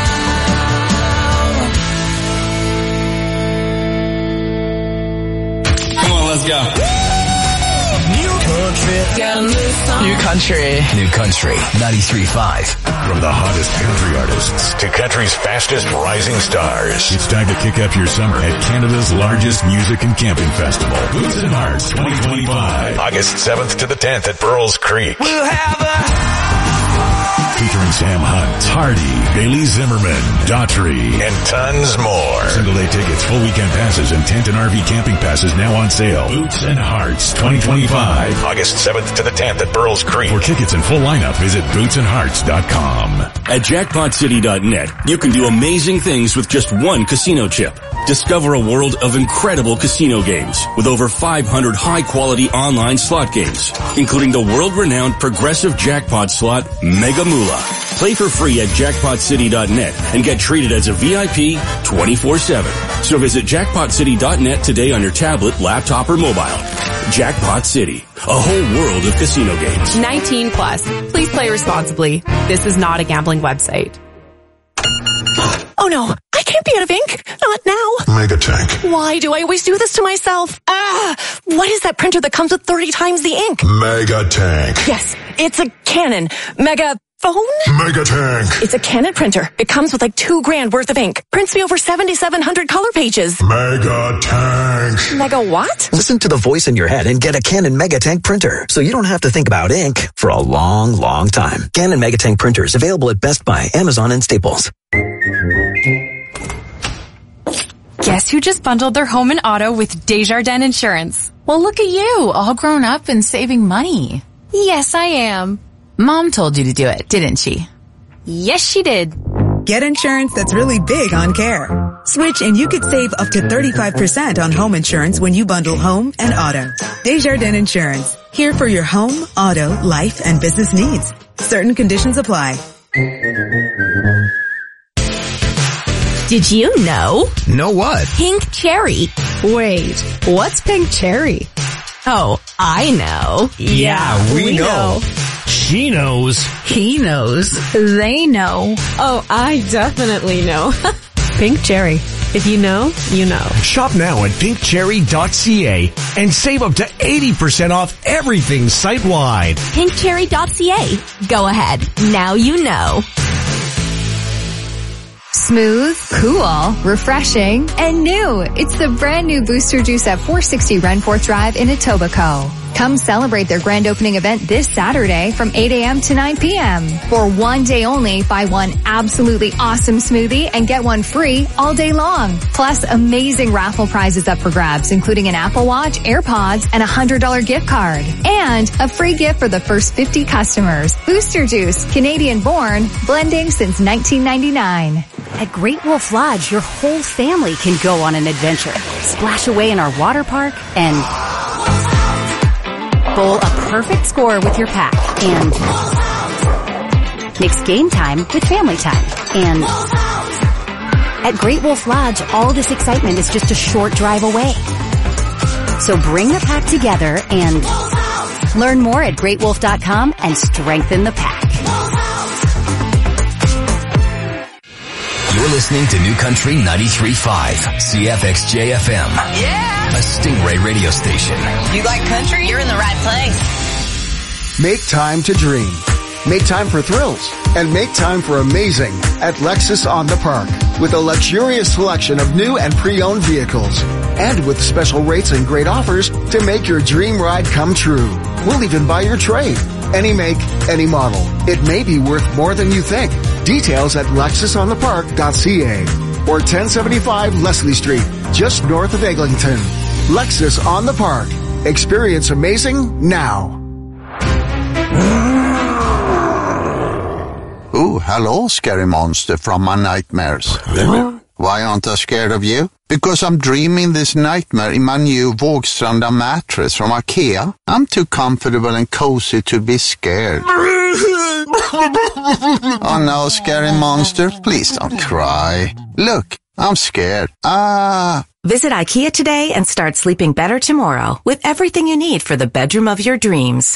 [SPEAKER 2] time.
[SPEAKER 1] Come on, let's go.
[SPEAKER 2] New country. Got a new song.
[SPEAKER 1] New country.
[SPEAKER 5] New Country ninety-three point five.
[SPEAKER 15] From the hottest country artists to country's fastest rising stars, it's time to kick up your summer at Canada's largest music and camping festival, Boots and Hearts twenty twenty-five. August seventh to the tenth at Burles Creek.
[SPEAKER 2] We'll have a
[SPEAKER 15] Featuring Sam Hunt, Hardy, Bailey Zimmerman, Daughtry, and tons more. Single day tickets, full weekend passes, and tent and R V camping passes now on sale. Boots and Hearts twenty twenty-five. August seventh to the tenth at Burles Creek. For tickets and full lineup, visit boots and hearts dot com.
[SPEAKER 7] At jackpot city dot net, you can do amazing things with just one casino chip. Discover a world of incredible casino games with over five hundred high-quality online slot games, including the world-renowned progressive jackpot slot Mega Moolah. Play for free at jackpot city dot net and get treated as a V I P twenty-four seven. So visit jackpot city dot net today on your tablet, laptop, or mobile. Jackpot City, a whole world of casino games.
[SPEAKER 1] nineteen plus. Please play responsibly. This is not a gambling website.
[SPEAKER 6] Oh no, I can't be out of ink. Not now.
[SPEAKER 8] Mega Tank.
[SPEAKER 6] Why do I always do this to myself? Ah, what is that printer that comes with thirty times the ink?
[SPEAKER 8] Mega Tank.
[SPEAKER 6] Yes, it's a Canon. Mega phone?
[SPEAKER 8] Mega Tank.
[SPEAKER 6] It's a Canon printer. It comes with like two grand worth of ink. Prints me over seventy-seven hundred color pages.
[SPEAKER 8] Mega Tank.
[SPEAKER 6] Mega what?
[SPEAKER 11] Listen to the voice in your head and get a Canon Mega Tank printer, so you don't have to think about ink for a long, long time. Canon Mega Tank printers available at Best Buy, Amazon, and Staples.
[SPEAKER 25] Guess who just bundled their home and auto with Desjardins Insurance? Well, look at you, all grown up and saving money. Yes, I am. Mom told you to do it, didn't she? Yes, she did.
[SPEAKER 13] Get insurance that's really big on care. Switch and you could save up to thirty-five percent on home insurance when you bundle home and auto. Desjardins Insurance. Here for your home, auto, life, and business needs. Certain conditions apply.
[SPEAKER 26] Did you know?
[SPEAKER 27] Know what?
[SPEAKER 26] Pink cherry.
[SPEAKER 25] Wait, what's pink cherry?
[SPEAKER 26] Oh, I know.
[SPEAKER 27] Yeah, we,
[SPEAKER 26] we
[SPEAKER 27] know.
[SPEAKER 26] know.
[SPEAKER 27] She knows.
[SPEAKER 26] He knows.
[SPEAKER 25] They know.
[SPEAKER 1] Oh, I definitely know. Pink cherry. If you know, you know.
[SPEAKER 15] Shop now at pink cherry dot c a and save up to eighty percent off everything site-wide.
[SPEAKER 26] pink cherry dot c a. Go ahead. Now you know.
[SPEAKER 10] Smooth, cool, refreshing, and new. It's the brand new Booster Juice at four sixty Renforth Drive in Etobicoke. Come celebrate their grand opening event this Saturday from eight a.m. to nine p.m. For one day only, buy one absolutely awesome smoothie and get one free all day long. Plus amazing raffle prizes up for grabs, including an Apple Watch, AirPods, and a one hundred dollars gift card. And a free gift for the first fifty customers. Booster Juice, Canadian born, blending since nineteen ninety-nine.
[SPEAKER 28] At Great Wolf Lodge, your whole family can go on an adventure. Splash away in our water park and bowl a perfect score with your pack. And mix game time with family time. And at Great Wolf Lodge, all this excitement is just a short drive away. So bring the pack together and learn more at great wolf dot com and strengthen the pack.
[SPEAKER 5] You're listening to New Country ninety-three point five, C F X J F M.
[SPEAKER 23] Yeah!
[SPEAKER 5] A Stingray radio station.
[SPEAKER 23] You like country? You're in the right place.
[SPEAKER 29] Make time to dream. Make time for thrills. And make time for amazing at Lexus on the Park. With a luxurious selection of new and pre-owned vehicles. And with special rates and great offers to make your dream ride come true. We'll even buy your trade. Any make, any model. It may be worth more than you think. Details at lexus on the park dot c a or ten seventy-five Leslie Street, just north of Eglinton. Lexus on the Park. Experience amazing now.
[SPEAKER 30] Oh, hello, scary monster from my nightmares. Why aren't I scared of you? Because I'm dreaming this nightmare in my new Vågstranda mattress from IKEA. I'm too comfortable and cozy to be scared. Oh no, scary monster, please don't cry. Look, I'm scared. Ah.
[SPEAKER 31] Visit IKEA today and start sleeping better tomorrow with everything you need for the bedroom of your dreams.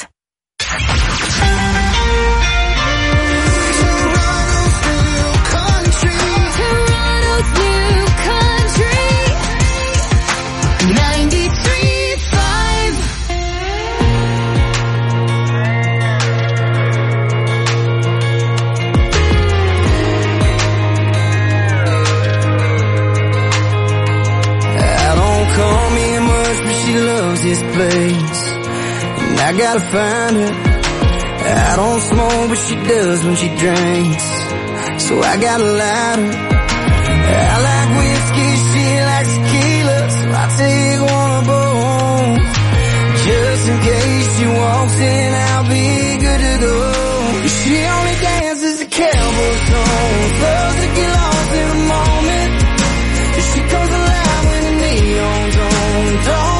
[SPEAKER 3] This place, and I gotta find her. I don't smoke, but she does when she drinks, so I gotta light her. I like whiskey, she likes tequila, so I take one of both. Just in case she walks in, I'll be good to go. She only dances a cowboy song, loves to get lost in a moment. She comes alive when the neon's on. Don't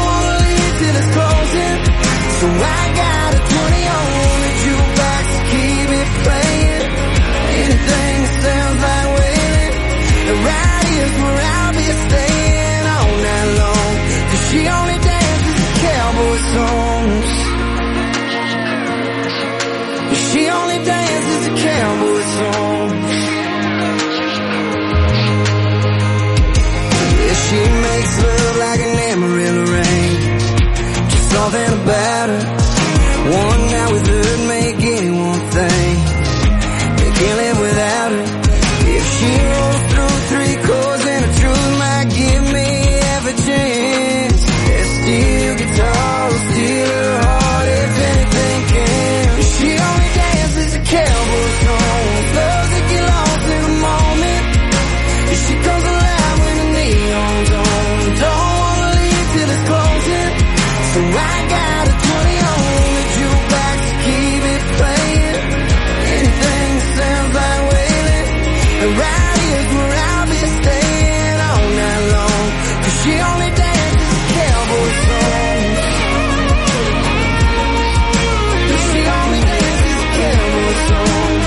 [SPEAKER 3] so I got a twenty on the jukebox to keep it playing. where I'll be staying all night long. Cause she only dances to cowboy songs. She only dances to cowboy songs. Yeah, she makes love like an Amarillo rain. Just something about her. One night with her make anyone think they can't live without her. If she rolls through three chords and the truth might give me half a chance. There's steel guitars, steal her heart if anything can. She only dances to cowboy songs, loves to get lost in the moment. And she comes alive when the neon's on. Don't wanna leave till it's closing. So I got a twenty on the jukebox to keep it playing. Anything that sounds like wailing. And right here's where I'll be staying all night long. Cause she only dances to cowboy songs. She only dances to cowboy songs.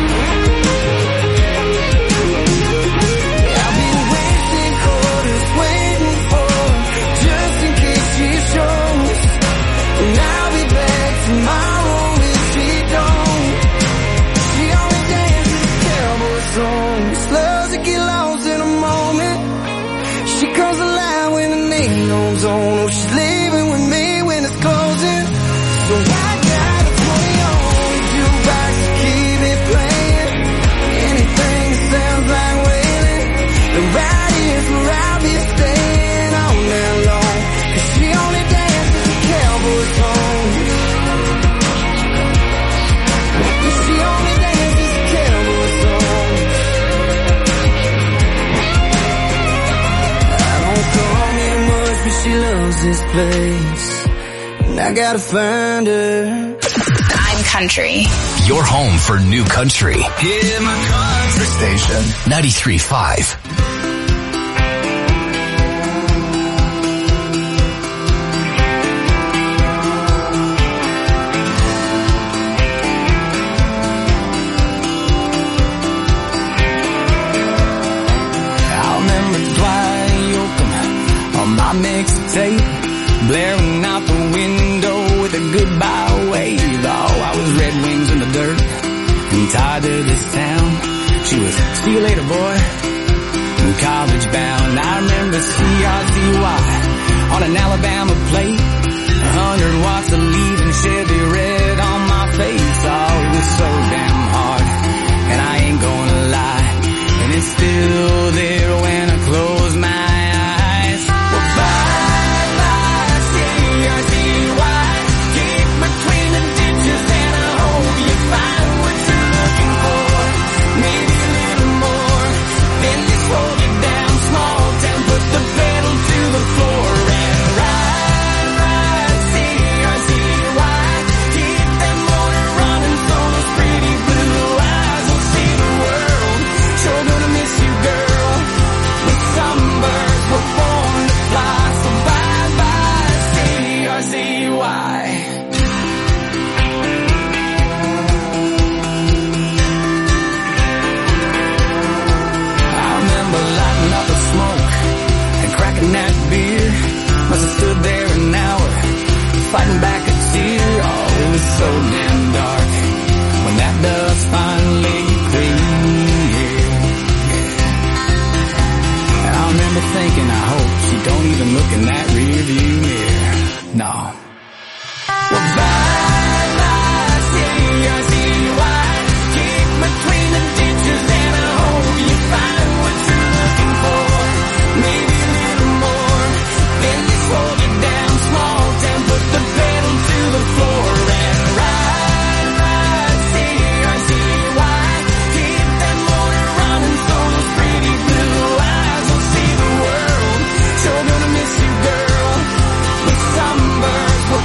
[SPEAKER 3] I've been wasting quarters waiting for her, just in case she shows. And I'll be back tomorrow if she don't. She only dances to cowboy songs, loves to get lost in a moment. She comes alive when the neon's on. Oh, she's leaving with me when it's closing. So I got a twenty on the jukebox to keep it playing. Anything that sounds like wailing. And right here's where I'll be staying all night long. Cause she only dances to cowboy songs. She only dances to cowboy songs. I don't call me much, but she loves this place. And I gotta find her.
[SPEAKER 9] I'm country.
[SPEAKER 5] Your home for new country.
[SPEAKER 9] Hear my country
[SPEAKER 5] Station. ninety-three point five.
[SPEAKER 3] I remember Dwight Yoakam on my mixtape, blaring out the window with a goodbye wave. Oh, I was Red Wings in the dirt and tied to this town. She was, see you later, boy, and college bound. I remember C R Z Y on an Alabama plate, a hundred watts of leaving Chevy red on my face. Oh, it was so damn hard, and I ain't gonna lie, and it's still there when I close my eyes. Well, bye, bye, C R Z Y, keep between the ditches, and I hope you find what you're looking for. Maybe a little more, then just hold it down small town, put the pedal to the floor and ride, ride, C R Z Y, keep that motor running so those pretty blue eyes will see the world. Sure gonna miss you, girl, but some birds were born to fly, so bye bye, C R Z Y. I remember lighting up a smoke and cracking that beer. Must have stood there an hour, fighting back a tear. Oh, it was so damn dark when that dust finally cleared. And I remember thinking, I hope she don't even look in that rear view mirror. No. Well, bye bye, C R Z Y, keep between the ditches, and I hope you find what you're looking for. Maybe a little more, then just hold it down small town, put the pedal to the floor and ride, ride, C R Z Y, keep that motor running so those pretty blue eyes will see the world. Sure gonna miss you, girl, but some birds will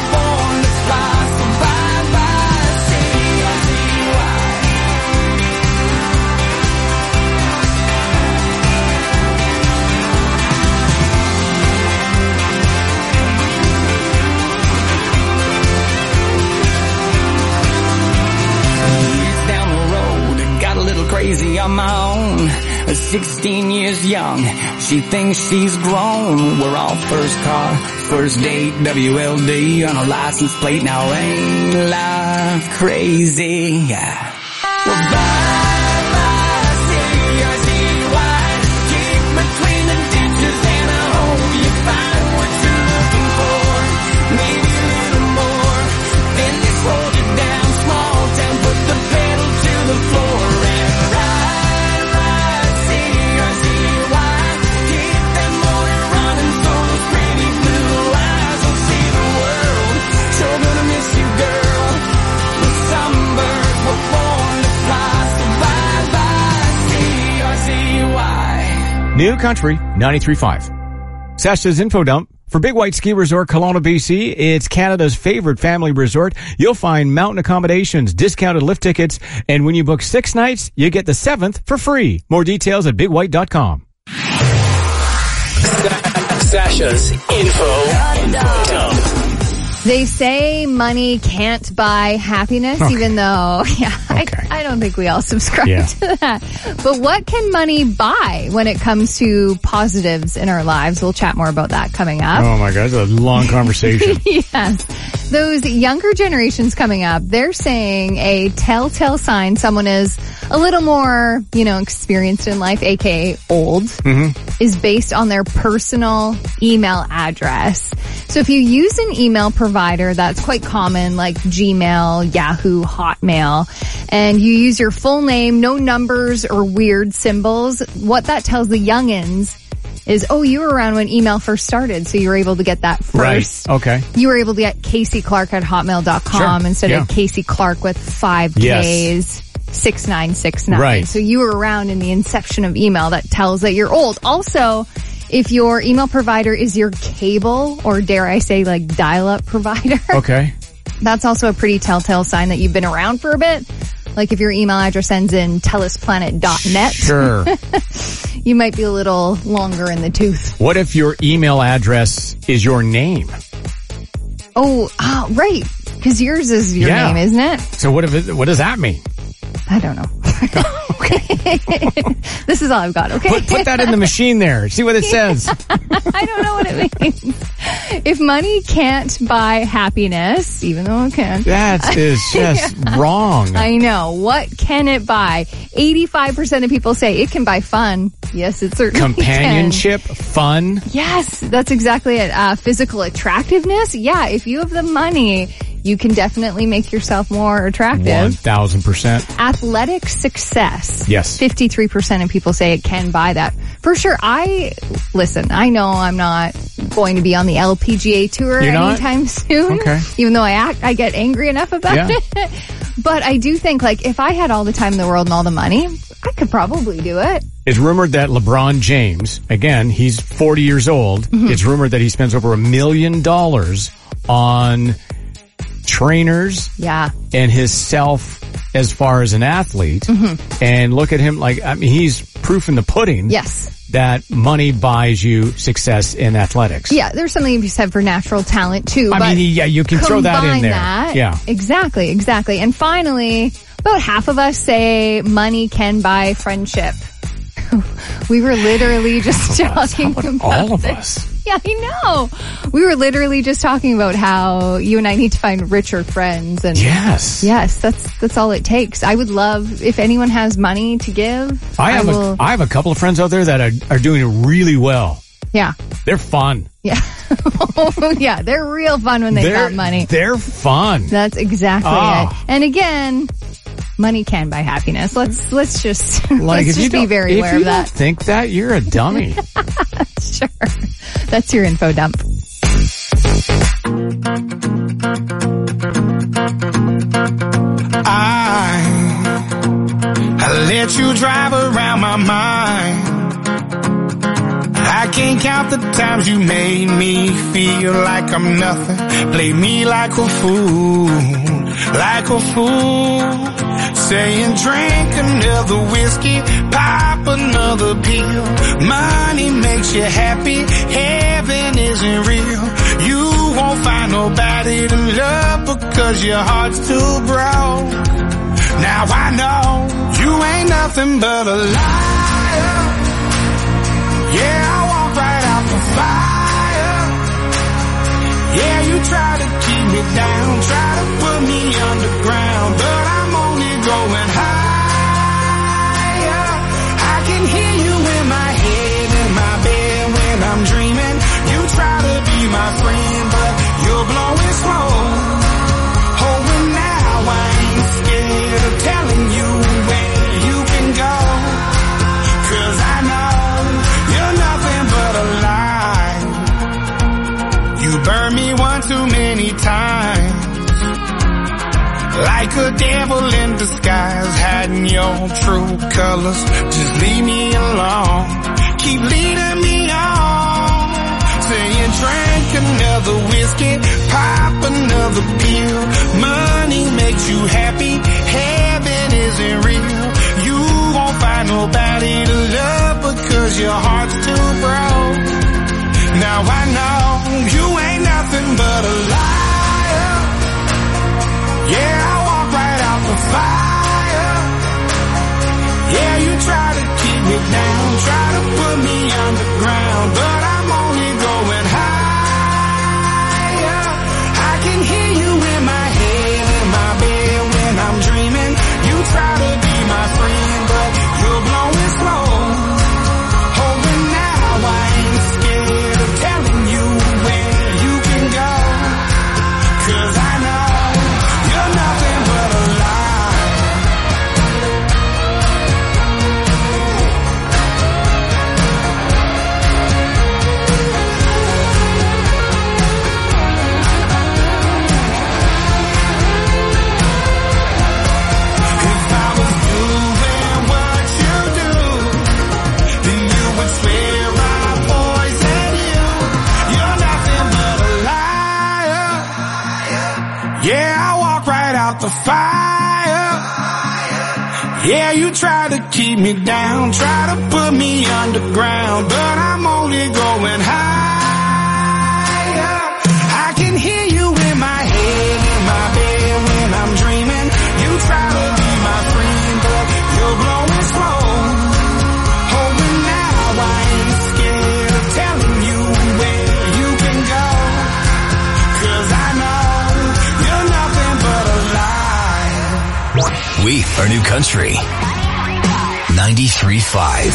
[SPEAKER 3] sixteen years young. She thinks she's grown. We're all first car, first date, W L D on a license plate. Now ain't life crazy? Yeah. Well, bye, bye, C R C Y. Keep between the ditches and I hope you find what you're looking for. Maybe a little more than this hold you down. Small town, put the pedal to the floor and ride, ride, C R C Y. Keep that motor running so those pretty blue eyes will see the world. Sure gonna miss you, girl. But some birds were born to fly, so bye, bye, C R C Y.
[SPEAKER 15] New Country ninety-three point five. Sashta's Info Dump. For Big White Ski Resort, Kelowna, B C, it's Canada's favorite family resort. You'll find mountain accommodations, discounted lift tickets, and when you book six nights, you get the seventh for free. More details at big white dot com.
[SPEAKER 5] Sasha's Info Dump.
[SPEAKER 10] They say money can't buy happiness,
[SPEAKER 15] Okay.
[SPEAKER 10] even though, yeah,
[SPEAKER 15] Okay.
[SPEAKER 10] I, I don't think we all subscribe
[SPEAKER 15] Yeah.
[SPEAKER 10] to that. But what can money buy when it comes to positives in our lives? We'll chat more about that coming up.
[SPEAKER 15] Oh my God, it's a long conversation.
[SPEAKER 10] Yes. Those younger generations coming up, they're saying a telltale sign someone is a little more, you know, experienced in life, aka old,
[SPEAKER 15] Mm-hmm.
[SPEAKER 10] is based on their personal email address. So if you use an email provider that's quite common, like Gmail, Yahoo, Hotmail, and you use your full name, no numbers or weird symbols, what that tells the youngins is, oh, you were around when email first started, so you were able to get that first.
[SPEAKER 15] Right. Okay.
[SPEAKER 10] You were able to get Casey Clark at hotmail dot com
[SPEAKER 15] Sure.
[SPEAKER 10] instead
[SPEAKER 15] Yeah.
[SPEAKER 10] of Casey Clark with five
[SPEAKER 15] Yes.
[SPEAKER 10] Ks, six nine six nine.
[SPEAKER 15] Right.
[SPEAKER 10] So you were around in the inception of email. That tells that you're old. Also, if your email provider is your cable, or dare I say like dial-up provider,
[SPEAKER 15] Okay.
[SPEAKER 10] that's also a pretty telltale sign that you've been around for a bit. Like if your email address ends in telus planet dot net,
[SPEAKER 15] Sure.
[SPEAKER 10] you might be a little longer in the tooth.
[SPEAKER 15] What if your email address is your name?
[SPEAKER 10] Oh, ah, right. Because yours is your
[SPEAKER 15] Yeah.
[SPEAKER 10] name, isn't it?
[SPEAKER 15] So what if it, what does that mean?
[SPEAKER 10] I don't know. This is all I've got, okay?
[SPEAKER 15] Put, put that in the machine there. See what it says.
[SPEAKER 10] I don't know what it means. If money can't buy happiness, even though it can.
[SPEAKER 15] That is just wrong.
[SPEAKER 10] I know. What can it buy? eighty-five percent of people say it can buy fun. Yes, it certainly
[SPEAKER 15] Companionship, fun.
[SPEAKER 10] can. Yes, that's exactly it. Uh, physical attractiveness. Yeah, if you have the money, you can definitely make yourself more attractive.
[SPEAKER 15] One thousand percent.
[SPEAKER 10] Athletic success.
[SPEAKER 15] Yes.
[SPEAKER 10] fifty-three percent of people say it can buy that. For sure. I, listen, I know I'm not going to be on the L P G A tour
[SPEAKER 15] You're not?
[SPEAKER 10] anytime soon.
[SPEAKER 15] Okay.
[SPEAKER 10] Even though I act, I get angry enough about
[SPEAKER 15] Yeah.
[SPEAKER 10] it. But I do think, like, if I had all the time in the world and all the money, I could probably do it.
[SPEAKER 15] It's rumored that LeBron James, again, he's forty years old.
[SPEAKER 10] Mm-hmm.
[SPEAKER 15] It's rumored that he spends over a million dollars on trainers
[SPEAKER 10] Yeah.
[SPEAKER 15] and his self as far as an athlete.
[SPEAKER 10] Mm-hmm.
[SPEAKER 15] And look at him, like, I mean, he's proof in the pudding.
[SPEAKER 10] Yes.
[SPEAKER 15] That money buys you success in athletics.
[SPEAKER 10] Yeah, there's something to be said for natural talent too.
[SPEAKER 15] I
[SPEAKER 10] but
[SPEAKER 15] mean, yeah, you can throw that in
[SPEAKER 10] combine
[SPEAKER 15] there.
[SPEAKER 10] that-
[SPEAKER 15] Yeah.
[SPEAKER 10] Exactly, exactly. And finally, about half of us say money can buy friendship. We were literally just talking about
[SPEAKER 15] All of
[SPEAKER 10] this.
[SPEAKER 15] us.
[SPEAKER 10] Yeah, I know. We were literally just talking about how you and I need to find richer friends, and
[SPEAKER 15] Yes.
[SPEAKER 10] yes, that's that's all it takes. I would love if anyone has money to give.
[SPEAKER 15] I have
[SPEAKER 10] will,
[SPEAKER 15] a, I have a couple of friends out there that are, are doing really well.
[SPEAKER 10] yeah,
[SPEAKER 15] They're fun.
[SPEAKER 10] yeah, yeah. They're real fun when they
[SPEAKER 15] they're,
[SPEAKER 10] got money.
[SPEAKER 15] They're fun.
[SPEAKER 10] That's exactly
[SPEAKER 15] Oh.
[SPEAKER 10] it. And again, money can buy happiness. Let's let's just
[SPEAKER 15] Like,
[SPEAKER 10] let's
[SPEAKER 15] if you
[SPEAKER 10] just be
[SPEAKER 15] don't-
[SPEAKER 10] very
[SPEAKER 15] if
[SPEAKER 10] aware
[SPEAKER 15] you
[SPEAKER 10] of that.
[SPEAKER 15] don't think that, you're a dummy.
[SPEAKER 10] Sure. That's your info dump.
[SPEAKER 3] I, I let you drive around my mind. I can't count the times you made me feel like I'm nothing. Play me like a fool, like a fool. Saying drink another whiskey, pop another pill. Money makes you happy, heaven isn't real. You won't find nobody to love because your heart's too broke. Now I know you ain't nothing but a liar. me down, try to put me underground, but I'm only going higher. I can hear you in my head, in my bed when I'm dreaming. You try to be my friend, but you're blowing smoke. Oh, and now I ain't scared of telling you where you can go, 'cause I know you're nothing but a lie. You burned me one too many times, like a devil in disguise, hiding your true colors. Just leave me alone, keep leading me on, saying drink another whiskey, pop another pill. Money makes you happy, heaven isn't real. You won't find nobody to love because your heart's too broke. Now I know you ain't nothing but a liar. Yeah, I walk right out the fire. Yeah, you try to keep me down, try to put me underground, but I'm only going higher. I can hear you in my head, in my bed when I'm dreaming. You try to be my friend, but you're blowing smoke. Oh, and now I ain't scared of telling you where you can go, 'cause I know you're nothing but a lie. If I was doing what you do, then you would swear I poisoned you. You're nothing but a liar. Yeah, I walk right out the fire. Yeah, you try to keep me down, try to put me underground, but I'm only going higher. I can hear you in my head, in my bed when I'm dreaming. You try to be my friend, but you're blowing smoke. Oh, and now I ain't scared of telling you where you can go, 'cause I know you're nothing but a lie.
[SPEAKER 5] We are New Country ninety-three point five.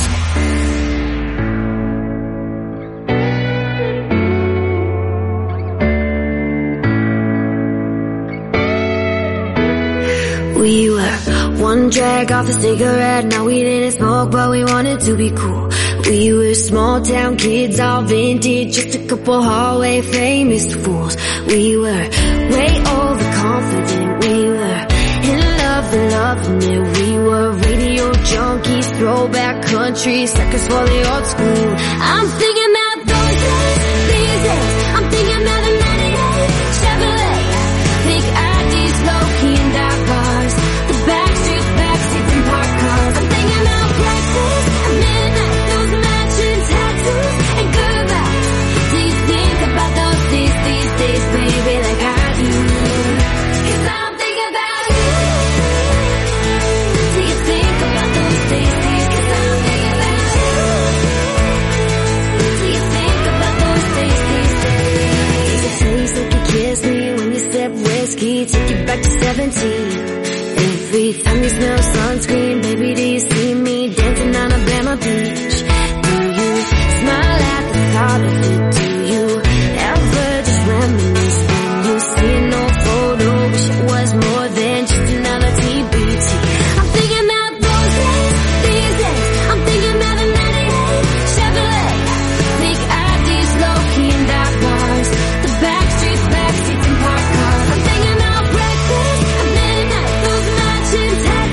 [SPEAKER 4] We were one drag off a cigarette, now we didn't smoke, but we wanted to be cool. We were small town kids, all vintage, just a couple hallway famous fools. We were way overconfident, we were in love and loving it. We were radio junkies, throwback country, suckers for the old school. I'm thinking about those days, these days, I'm thinking about the ninety-eight Chevrolet, thick I Ds, low-key and dark bars, the backstreets, backseats and park cars. I'm thinking about breakfast at midnight, those matching tattoos and goodbyes. Do you think about those days, these days, baby, like I do? 'Cause I'm thinking about you. Do you think about those days, days? 'Cause I'm thinking about you. Do you think about those days, these days? Does it taste like you kiss me when you sip whiskey? Take you back to seventeen. Every time you smell sunscreen, baby, do you see me dancing on Alabama Beach? Do you smile at the thought of it? Do you ever just reminisce when you see an old photo? Wish it was more than just another T B T. I'm thinking about those days, these days. I'm thinking about the ninety-eight Chevrolet, big I Ds, low-key and dark bars, the backstreets, backseats and park cars. I'm thinking about breakfast at midnight, those matching tattoos.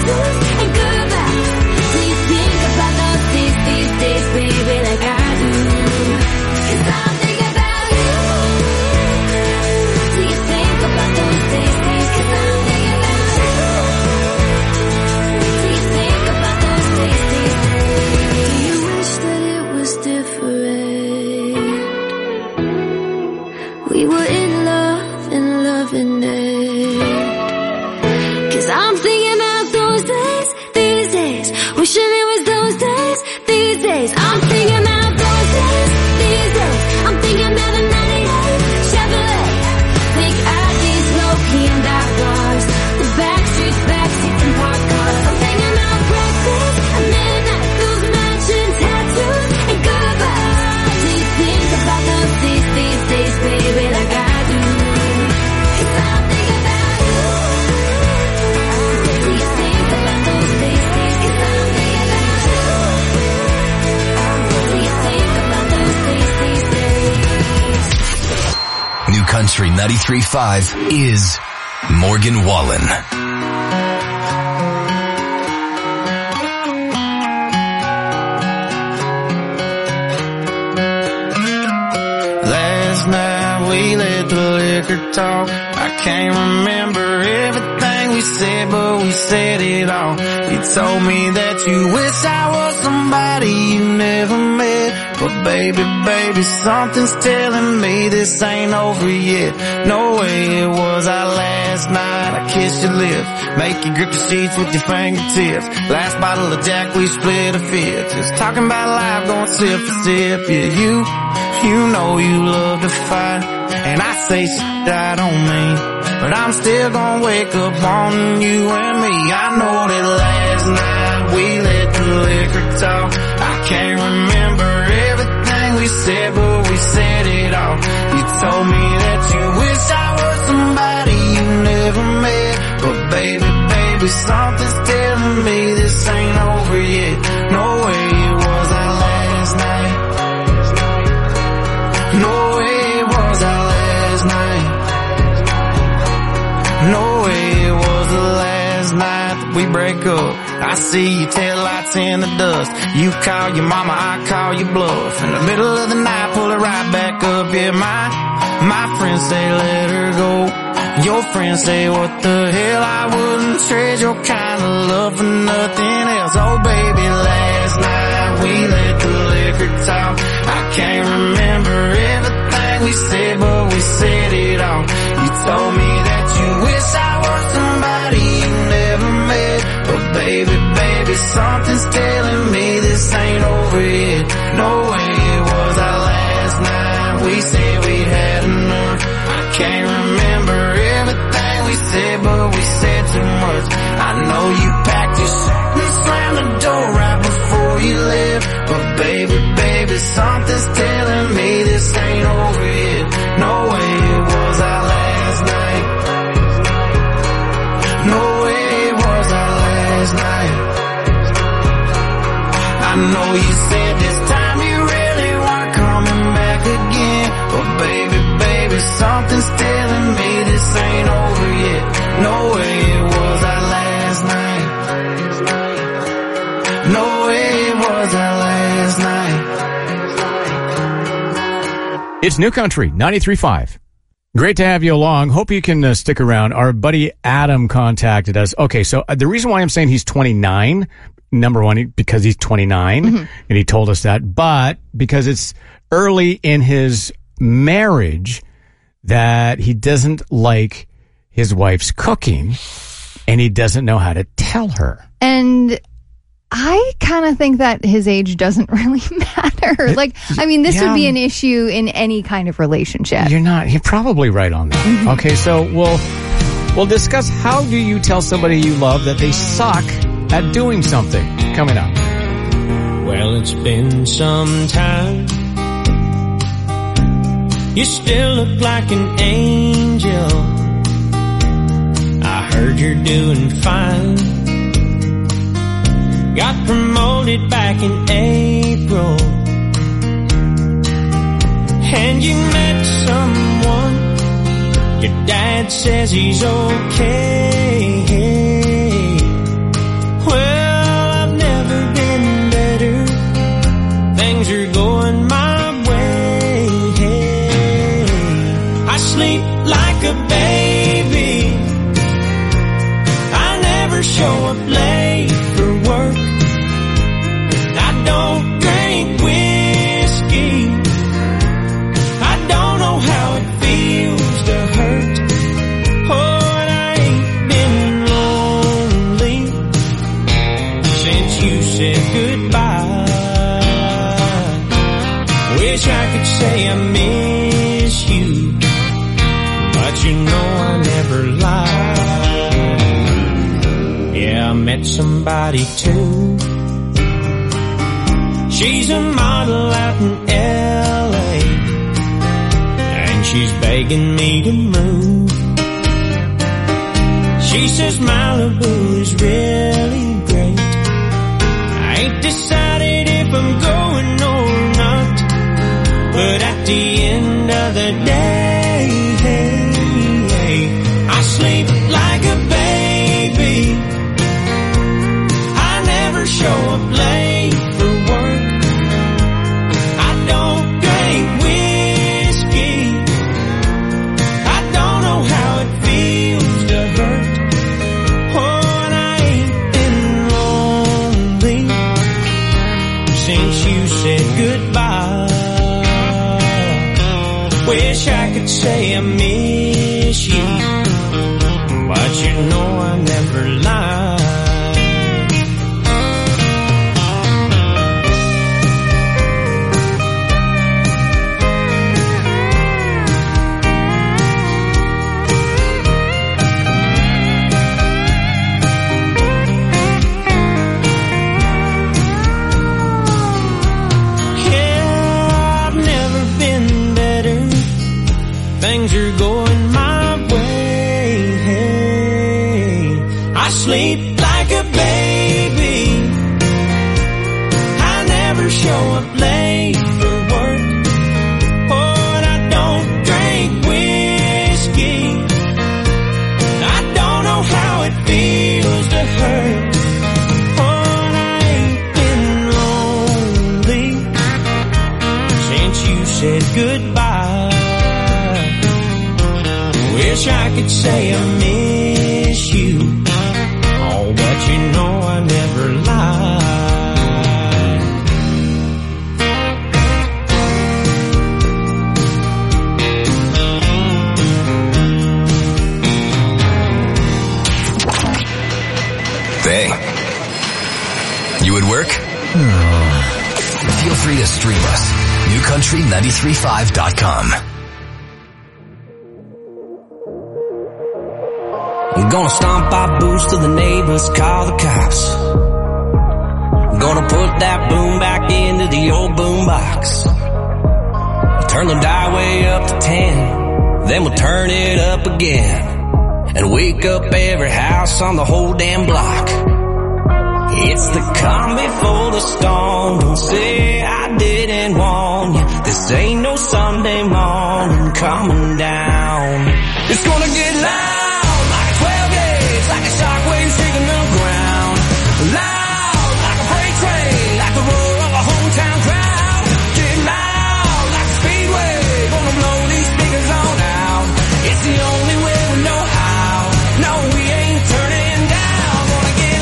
[SPEAKER 5] Country ninety-three point five is Morgan Wallen.
[SPEAKER 3] Last night we let the liquor talk. I can't remember everything we said, but we said it all. You told me that you wish I was somebody you never met. But baby, baby, something's telling me this ain't over yet. No way it was our last night. I kissed your lips, make you grip the sheets with your fingertips. Last bottle of Jack, we split a fifth. Just talking about life, going sip for sip. Yeah, you, you know you love to fight, and I say shit I don't mean, but I'm still gonna wake up wanting you and me. I know that last night we let the liquor talk. I can't remember everything we said, but we said it all. You told me that you wish I was somebody you never met. But baby, baby, something's telling me this ain't over yet. No way it was our last night. No way it was our last night. No way it was the last night that we break up. I see your taillights in the dust. You call your mama, I call your bluff. In the middle of the night, pull it right back up. Yeah, my, my friends say let her go. Your friends say what the hell, I wouldn't trade your kind of love for nothing else. Oh baby, last night we let the liquor talk. I can't remember everything we said, but we said it all. You told me that you wish I was somebody you never met. But baby, baby, something's telling me this ain't over yet. No way it was our last night. We said we had enough. I can't remember everything we said, but we said too much. I know you packed your shit and slammed the door right before you left. But baby, baby, something's telling me this ain't over yet. No way it was our last night. No way it was our last night. I know you said this time you really weren't coming back again. But baby, baby, something's telling me this ain't over yet. No way it was our last night. No way it was our last night.
[SPEAKER 15] It's New Country ninety-three point five. Great to have you along. Hope you can uh, stick around. Our buddy Adam contacted us. Okay, so uh, the reason why I'm saying he's twenty-nine, number one, because he's twenty-nine, mm-hmm. and he told us that, but because it's early in his marriage that he doesn't like his wife's cooking, and he doesn't know how to tell her.
[SPEAKER 10] And I kind of think that his age doesn't really matter. Like, I mean, this yeah. would be an issue in any kind of relationship.
[SPEAKER 15] You're not. You're probably right on that. Mm-hmm. Okay, so we'll we'll discuss how do you tell somebody you love that they suck at doing something. Coming up.
[SPEAKER 2] Well, it's been some time. You still look like an angel. I heard you're doing fine. Got promoted back in April. And you met someone. Your dad says he's okay. Well, I've never been better. Things are going my way. I sleep like a baby. I never show up late for work. I don't drink whiskey. I don't know how it feels to hurt. Oh, and I ain't been lonely since you said goodbye. Wish I could say I miss you, but you know I never lie. Yeah, I met somebody too. She's a model out in L A, and she's begging me to move. She says Malibu is really great. I ain't decided if I'm going or not, but at the end of the day, wish I could say I miss you, but you know I never lie. Things are going my way. Hey, I sleep like a baby. I never show up late for work. Oh, and I don't drink whiskey. I don't know how it feels to hurt. Oh, and I ain't been lonely since you said goodbye. Wish I could say I miss you, oh, but you know I never lie.
[SPEAKER 5] Hey, you at work? Feel free to stream us. new country nine three five dot com.
[SPEAKER 7] I'm gonna stomp our boots to the neighbors, call the cops. I'm gonna put that boom back into the old boom box. Turn the dial way up to ten, then we'll turn it up again. And wake up every house on the whole damn block. It's the calm before the storm, don't say I didn't warn you. This ain't no Sunday morning coming down. It's gonna get loud. Like a shockwave shaking the ground. Loud like a freight train, like the roar of a hometown crowd. Get loud like a speedway, gonna blow these speakers on out. It's the only way we know how. No, we ain't turning down. Gonna get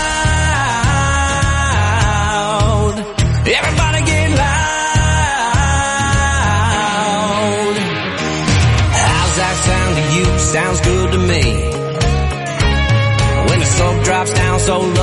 [SPEAKER 7] loud. Everybody get loud. How's that sound to you? Sounds good to me. When the smoke drops down so low